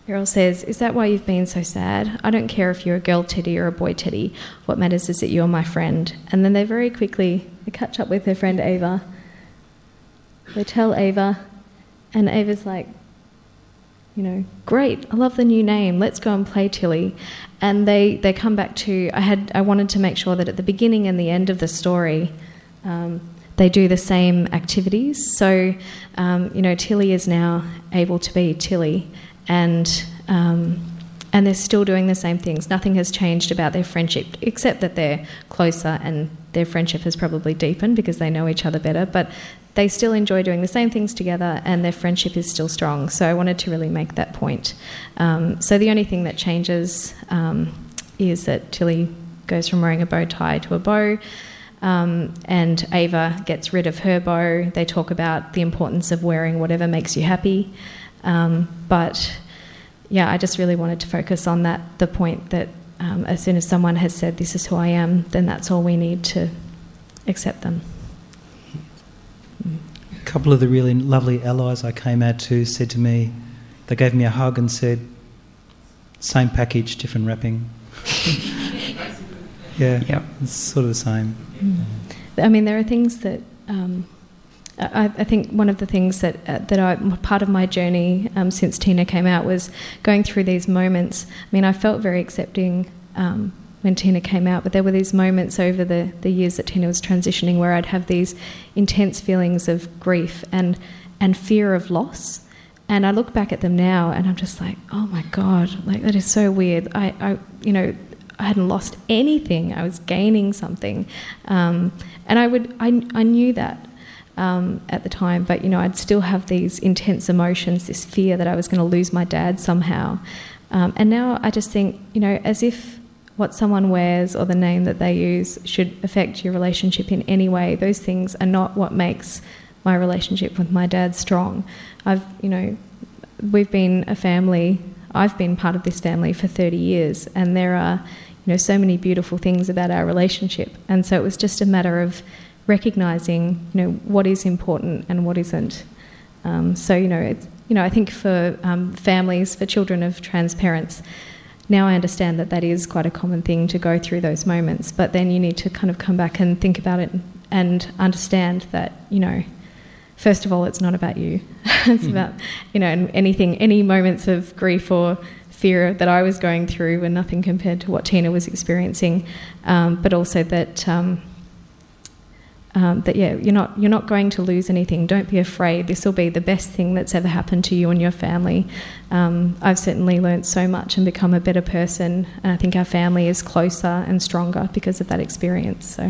Errol says, "Is that why you've been so sad? I don't care if you're a girl Teddy or a boy Teddy. What matters is that you're my friend." And then they very quickly they catch up with her friend Ava. They tell Ava, and Ava's like, you know, "Great, I love the new name. Let's go and play Tilly." And they, they come back to, I had I wanted to make sure that at the beginning and the end of the story, um, they do the same activities. So, um, you know, Tilly is now able to be Tilly, and um, and they're still doing the same things. Nothing has changed about their friendship, except that they're closer and their friendship has probably deepened because they know each other better. But they still enjoy doing the same things together, and their friendship is still strong. So I wanted to really make that point. Um, so the only thing that changes um, is that Tilly goes from wearing a bow tie to a bow, um, and Ava gets rid of her bow. They talk about the importance of wearing whatever makes you happy. Um, but, yeah, I just really wanted to focus on that, the point that um, as soon as someone has said, "This is who I am," then that's all we need to accept them. A couple of the really lovely allies I came out to said to me, they gave me a hug and said, "Same package, different wrapping." Yeah, yep. It's sort of the same. Mm. I mean, there are things that um, I, I think one of the things that uh, that I part of my journey um, since Tina came out was going through these moments. I mean, I felt very accepting um, when Tina came out, but there were these moments over the, the years that Tina was transitioning where I'd have these intense feelings of grief and and fear of loss. And I look back at them now and I'm just like, oh my God, like that is so weird. I, I you know, I hadn't lost anything. I was gaining something. Um, and I would, I, I knew that um, at the time, but, you know, I'd still have these intense emotions, this fear that I was going to lose my dad somehow. Um, and now I just think, you know, as if what someone wears or the name that they use should affect your relationship in any way, those things are not what makes my relationship with my dad strong. I've, you know, we've been a family, I've been part of this family for thirty years, and there are, you know, so many beautiful things about our relationship. And so it was just a matter of recognising, you know, what is important and what isn't. Um, so, you know, it's, you know, I think for um, families, for children of trans parents, now I understand that that is quite a common thing to go through those moments, but then you need to kind of come back and think about it and understand that, you know, first of all, it's not about you. It's mm. about, you know, anything, any moments of grief or fear that I was going through were nothing compared to what Tina was experiencing. Um, but also that, um, um, that yeah, you're not you're not going to lose anything. Don't be afraid. This will be the best thing that's ever happened to you and your family. Um, I've certainly learnt so much and become a better person. And I think our family is closer and stronger because of that experience. So.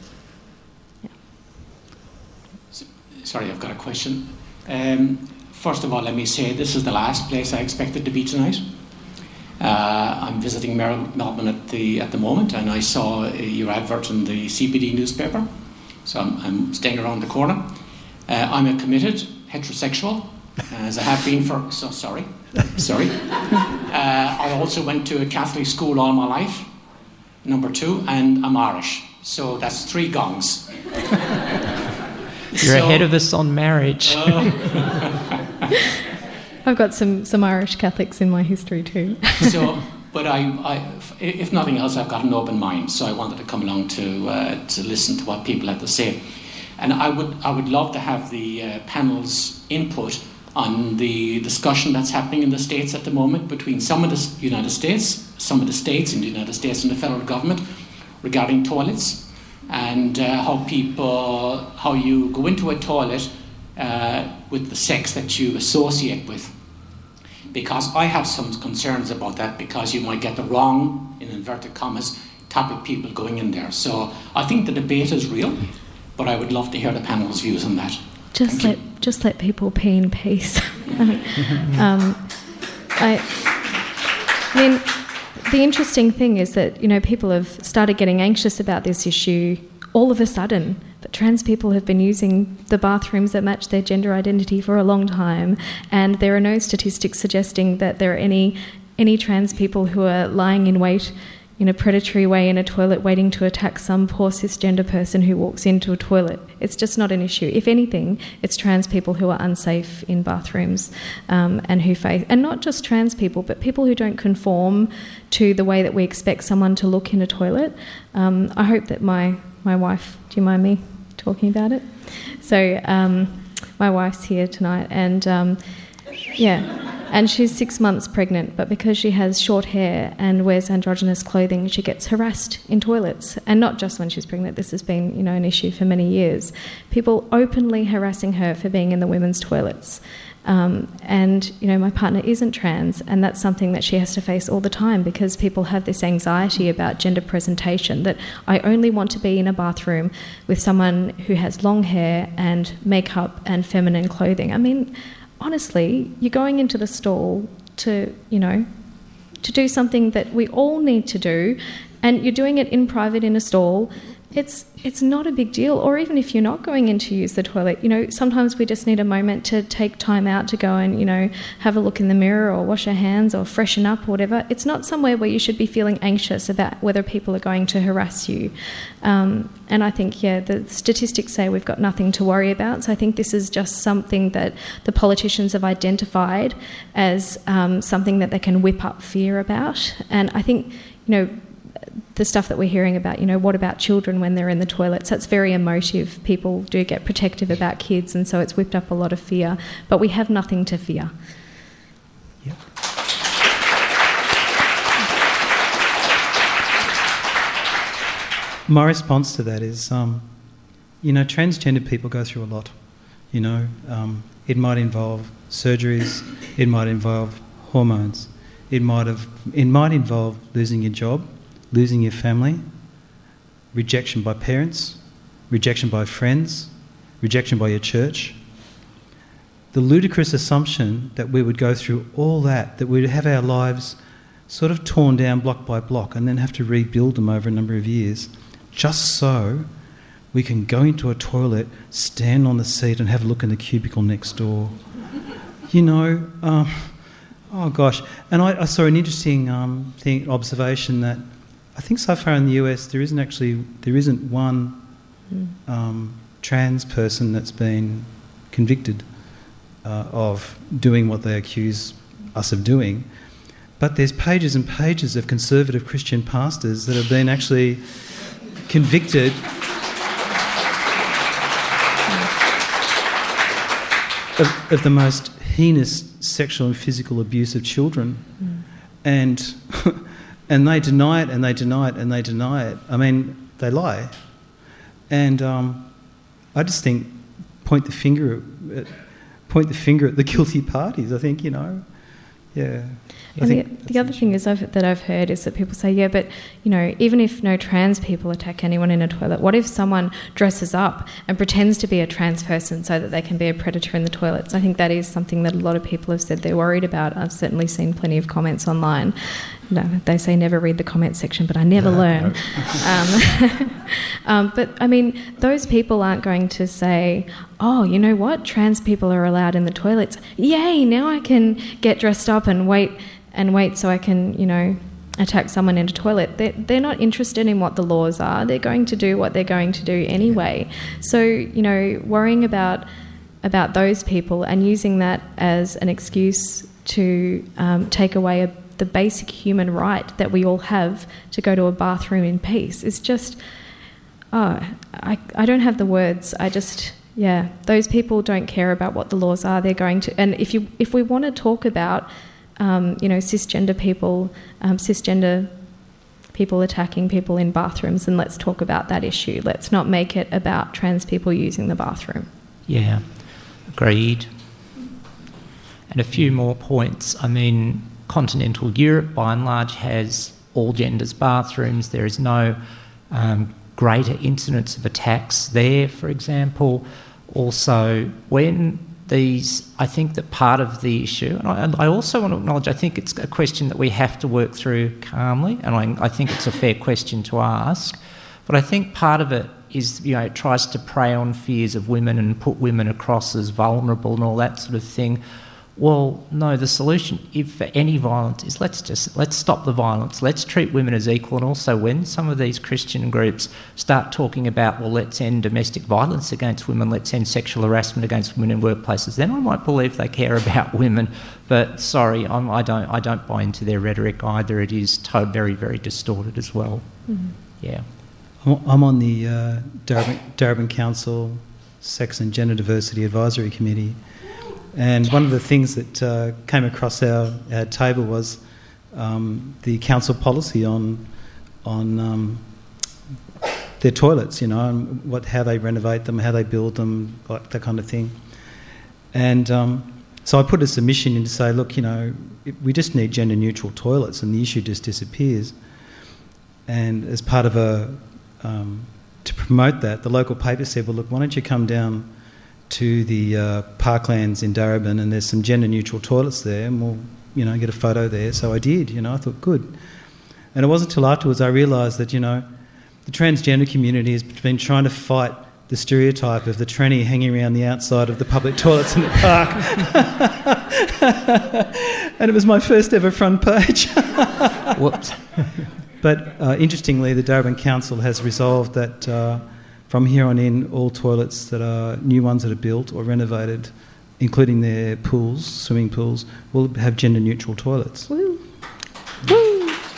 Sorry, I've got a question. Um, first of all, let me say this is the last place I expected to be tonight. Uh, I'm visiting Mer- Melbourne at the at the moment, and I saw uh, your advert in the C P D newspaper, so I'm, I'm staying around the corner. Uh, I'm a committed heterosexual, as I have been for. So sorry, sorry. Uh, I also went to a Catholic school all my life. Number two, and I'm Irish, so that's three gongs. You're so, ahead of us on marriage. Uh, I've got some, some Irish Catholics in my history too. so, but I, I, if nothing else, I've got an open mind. So I wanted to come along to uh, to listen to what people had to say, and I would I would love to have the uh, panel's input on the discussion that's happening in the States at the moment between some of the United States, some of the states in the United States and the federal government regarding toilets. And uh, how people, how you go into a toilet uh, with the sex that you associate with. Because I have some concerns about that, because you might get the wrong, in inverted commas, type of people going in there. So I think the debate is real, but I would love to hear the panel's views on that. Just Thank let you. just let people pee in peace. um, I, I mean. The interesting thing is that, you know, people have started getting anxious about this issue all of a sudden, but trans people have been using the bathrooms that match their gender identity for a long time, and there are no statistics suggesting that there are any any trans people who are lying in wait, in a predatory way in a toilet waiting to attack some poor cisgender person who walks into a toilet. It's just not an issue. If anything, it's trans people who are unsafe in bathrooms um, and who face, and not just trans people, but people who don't conform to the way that we expect someone to look in a toilet. Um, I hope that my, my wife, do you mind me talking about it? So um, my wife's here tonight, and um, yeah. And she's six months pregnant, but because she has short hair and wears androgynous clothing, she gets harassed in toilets. And not just when she's pregnant, this has been, you know, an issue for many years. People openly harassing her for being in the women's toilets. Um, and, you know, my partner isn't trans, and that's something that she has to face all the time because people have this anxiety about gender presentation, that I only want to be in a bathroom with someone who has long hair and makeup and feminine clothing. I mean, honestly, you're going into the stall to, you know, to do something that we all need to do, and you're doing it in private in a stall. It's it's not a big deal. Or even if you're not going in to use the toilet, you know, sometimes we just need a moment to take time out to go and, you know, have a look in the mirror or wash our hands or freshen up or whatever. It's not somewhere where you should be feeling anxious about whether people are going to harass you. Um, and I think, yeah, the statistics say we've got nothing to worry about. So I think this is just something that the politicians have identified as um, something that they can whip up fear about. And I think, you know, the stuff that we're hearing about, you know, what about children when they're in the toilets? That's very emotive. People do get protective about kids, and so it's whipped up a lot of fear. But we have nothing to fear. Yep. My response to that is, um, you know, transgender people go through a lot. You know, um, it might involve surgeries, it might involve hormones, it might have, it might involve losing your job, losing your family, rejection by parents, rejection by friends, rejection by your church. The ludicrous assumption that we would go through all that, that we'd have our lives sort of torn down block by block and then have to rebuild them over a number of years, just so we can go into a toilet, stand on the seat and have a look in the cubicle next door. You know, um, oh gosh. And I, I saw an interesting um, thing, observation that I think so far in the U S there isn't actually, there isn't one um, trans person that's been convicted uh, of doing what they accuse us of doing. But there's pages and pages of conservative Christian pastors that have been actually convicted of, of the most heinous sexual and physical abuse of children. Mm. And... And they deny it, and they deny it, and they deny it. I mean, they lie. And um, I just think, point the finger at, point the finger at the guilty parties. I think, you know, yeah. And the, the other thing is I've, that I've heard is that people say, yeah, but, you know, even if no trans people attack anyone in a toilet, what if someone dresses up and pretends to be a trans person so that they can be a predator in the toilets? I think that is something that a lot of people have said they're worried about. I've certainly seen plenty of comments online. No, they say never read the comment section, but I never no, learn. No. Um, um, but, I mean, those people aren't going to say, oh, you know what, trans people are allowed in the toilets. Yay, now I can get dressed up and wait and wait so I can, you know, attack someone in a toilet. They're, they're not interested in what the laws are. They're going to do what they're going to do anyway. So, you know, worrying about about those people and using that as an excuse to um, take away a, the basic human right that we all have to go to a bathroom in peace is just, oh, I, I don't have the words. I just, yeah, those people don't care about what the laws are. They're going to, and if you if we want to talk about Um, you know, cisgender people, um, cisgender people attacking people in bathrooms, and let's talk about that issue. Let's not make it about trans people using the bathroom. Yeah, agreed. And a few more points. I mean, continental Europe, by and large, has all genders bathrooms. There is no um, greater incidence of attacks there, for example. Also, when these, I think that part of the issue, and I, and I also want to acknowledge, I think it's a question that we have to work through calmly, and I, I think it's a fair question to ask, but I think part of it is, you know, it tries to prey on fears of women and put women across as vulnerable and all that sort of thing. Well, no, the solution, if for any violence, is let's just let's stop the violence. Let's treat women as equal. And also, when some of these Christian groups start talking about, well, let's end domestic violence against women, let's end sexual harassment against women in workplaces, then I might believe they care about women. But sorry, I'm, I don't I don't buy into their rhetoric either. It is to- very very distorted as well. Mm-hmm. Yeah, I'm on the uh, Darebin, Darebin Council Sex and Gender Diversity Advisory Committee. And one of the things that uh, came across our, our table was um, the council policy on on um, their toilets, you know, and what how they renovate them, how they build them, like that kind of thing. And um, so I put a submission in to say, look, you know, we just need gender-neutral toilets, and the issue just disappears. And as part of a um, to promote that, the local paper said, well, look, why don't you come down to the uh, parklands in Darebin, and there's some gender-neutral toilets there, and we'll, you know, get a photo there. So I did, you know, I thought, good. And it wasn't until afterwards I realised that, you know, the transgender community has been trying to fight the stereotype of the tranny hanging around the outside of the public toilets in the park. And it was my first ever front page. Whoops. But uh, interestingly, the Darebin Council has resolved that uh, from here on in, all toilets that are new ones that are built or renovated, including their pools, swimming pools, will have gender-neutral toilets. Woo. Woo.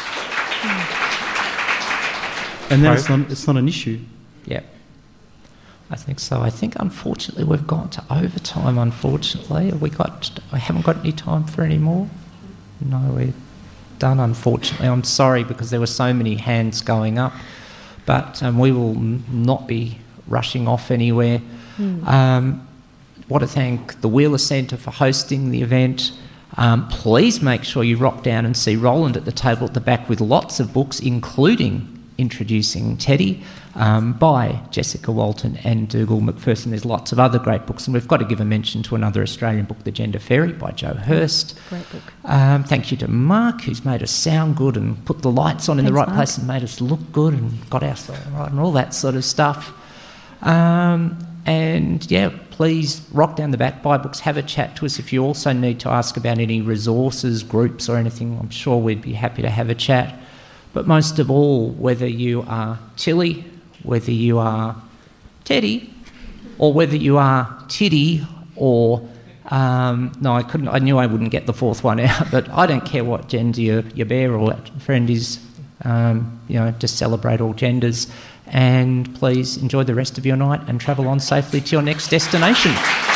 And then it's not, it's not an issue. Yeah, I think so. I think unfortunately we've gone to overtime. Unfortunately, have we got? I haven't got any time for any more. No, we're done. Unfortunately, I'm sorry because there were so many hands going up. But um, we will n- not be rushing off anywhere. Mm. Um, want to thank the Wheeler Centre for hosting the event. Um, please make sure you rock down and see Roland at the table at the back with lots of books, including Introducing Teddy um, by Jessica Walton and Dougal McPherson. There's lots of other great books, and we've got to give a mention to another Australian book, The Gender Fairy by Jo Hurst. Great book. Um, thank you to Mark, who's made us sound good and put the lights on in Thanks, the right Mark. place and made us look good and got our story right and all that sort of stuff. Um, and yeah, please rock down the back, buy books, have a chat to us. If you also need to ask about any resources, groups or anything, I'm sure we'd be happy to have a chat. But most of all, whether you are Tilly, whether you are Teddy, or whether you are Tiddy, or um, no, I couldn't. I knew I wouldn't get the fourth one out, but I don't care what gender your, your bear or friend is. Um, you know, just celebrate all genders, and please enjoy the rest of your night and travel on safely to your next destination.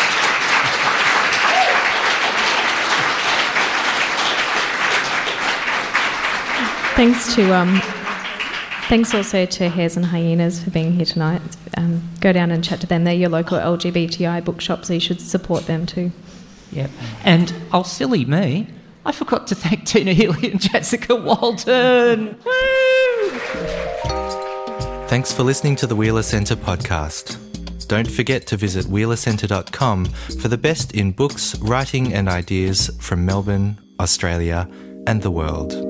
Thanks to um, thanks also to Hares and Hyenas for being here tonight. Um, go down and chat to them. They're your local L G B T I bookshop, so you should support them too. Yep. And oh, silly me, I forgot to thank Tina Healy and Jessica Walton. Woo! Thanks for listening to the Wheeler Centre podcast. Don't forget to visit wheeler centre dot com for the best in books, writing and ideas from Melbourne, Australia and the world.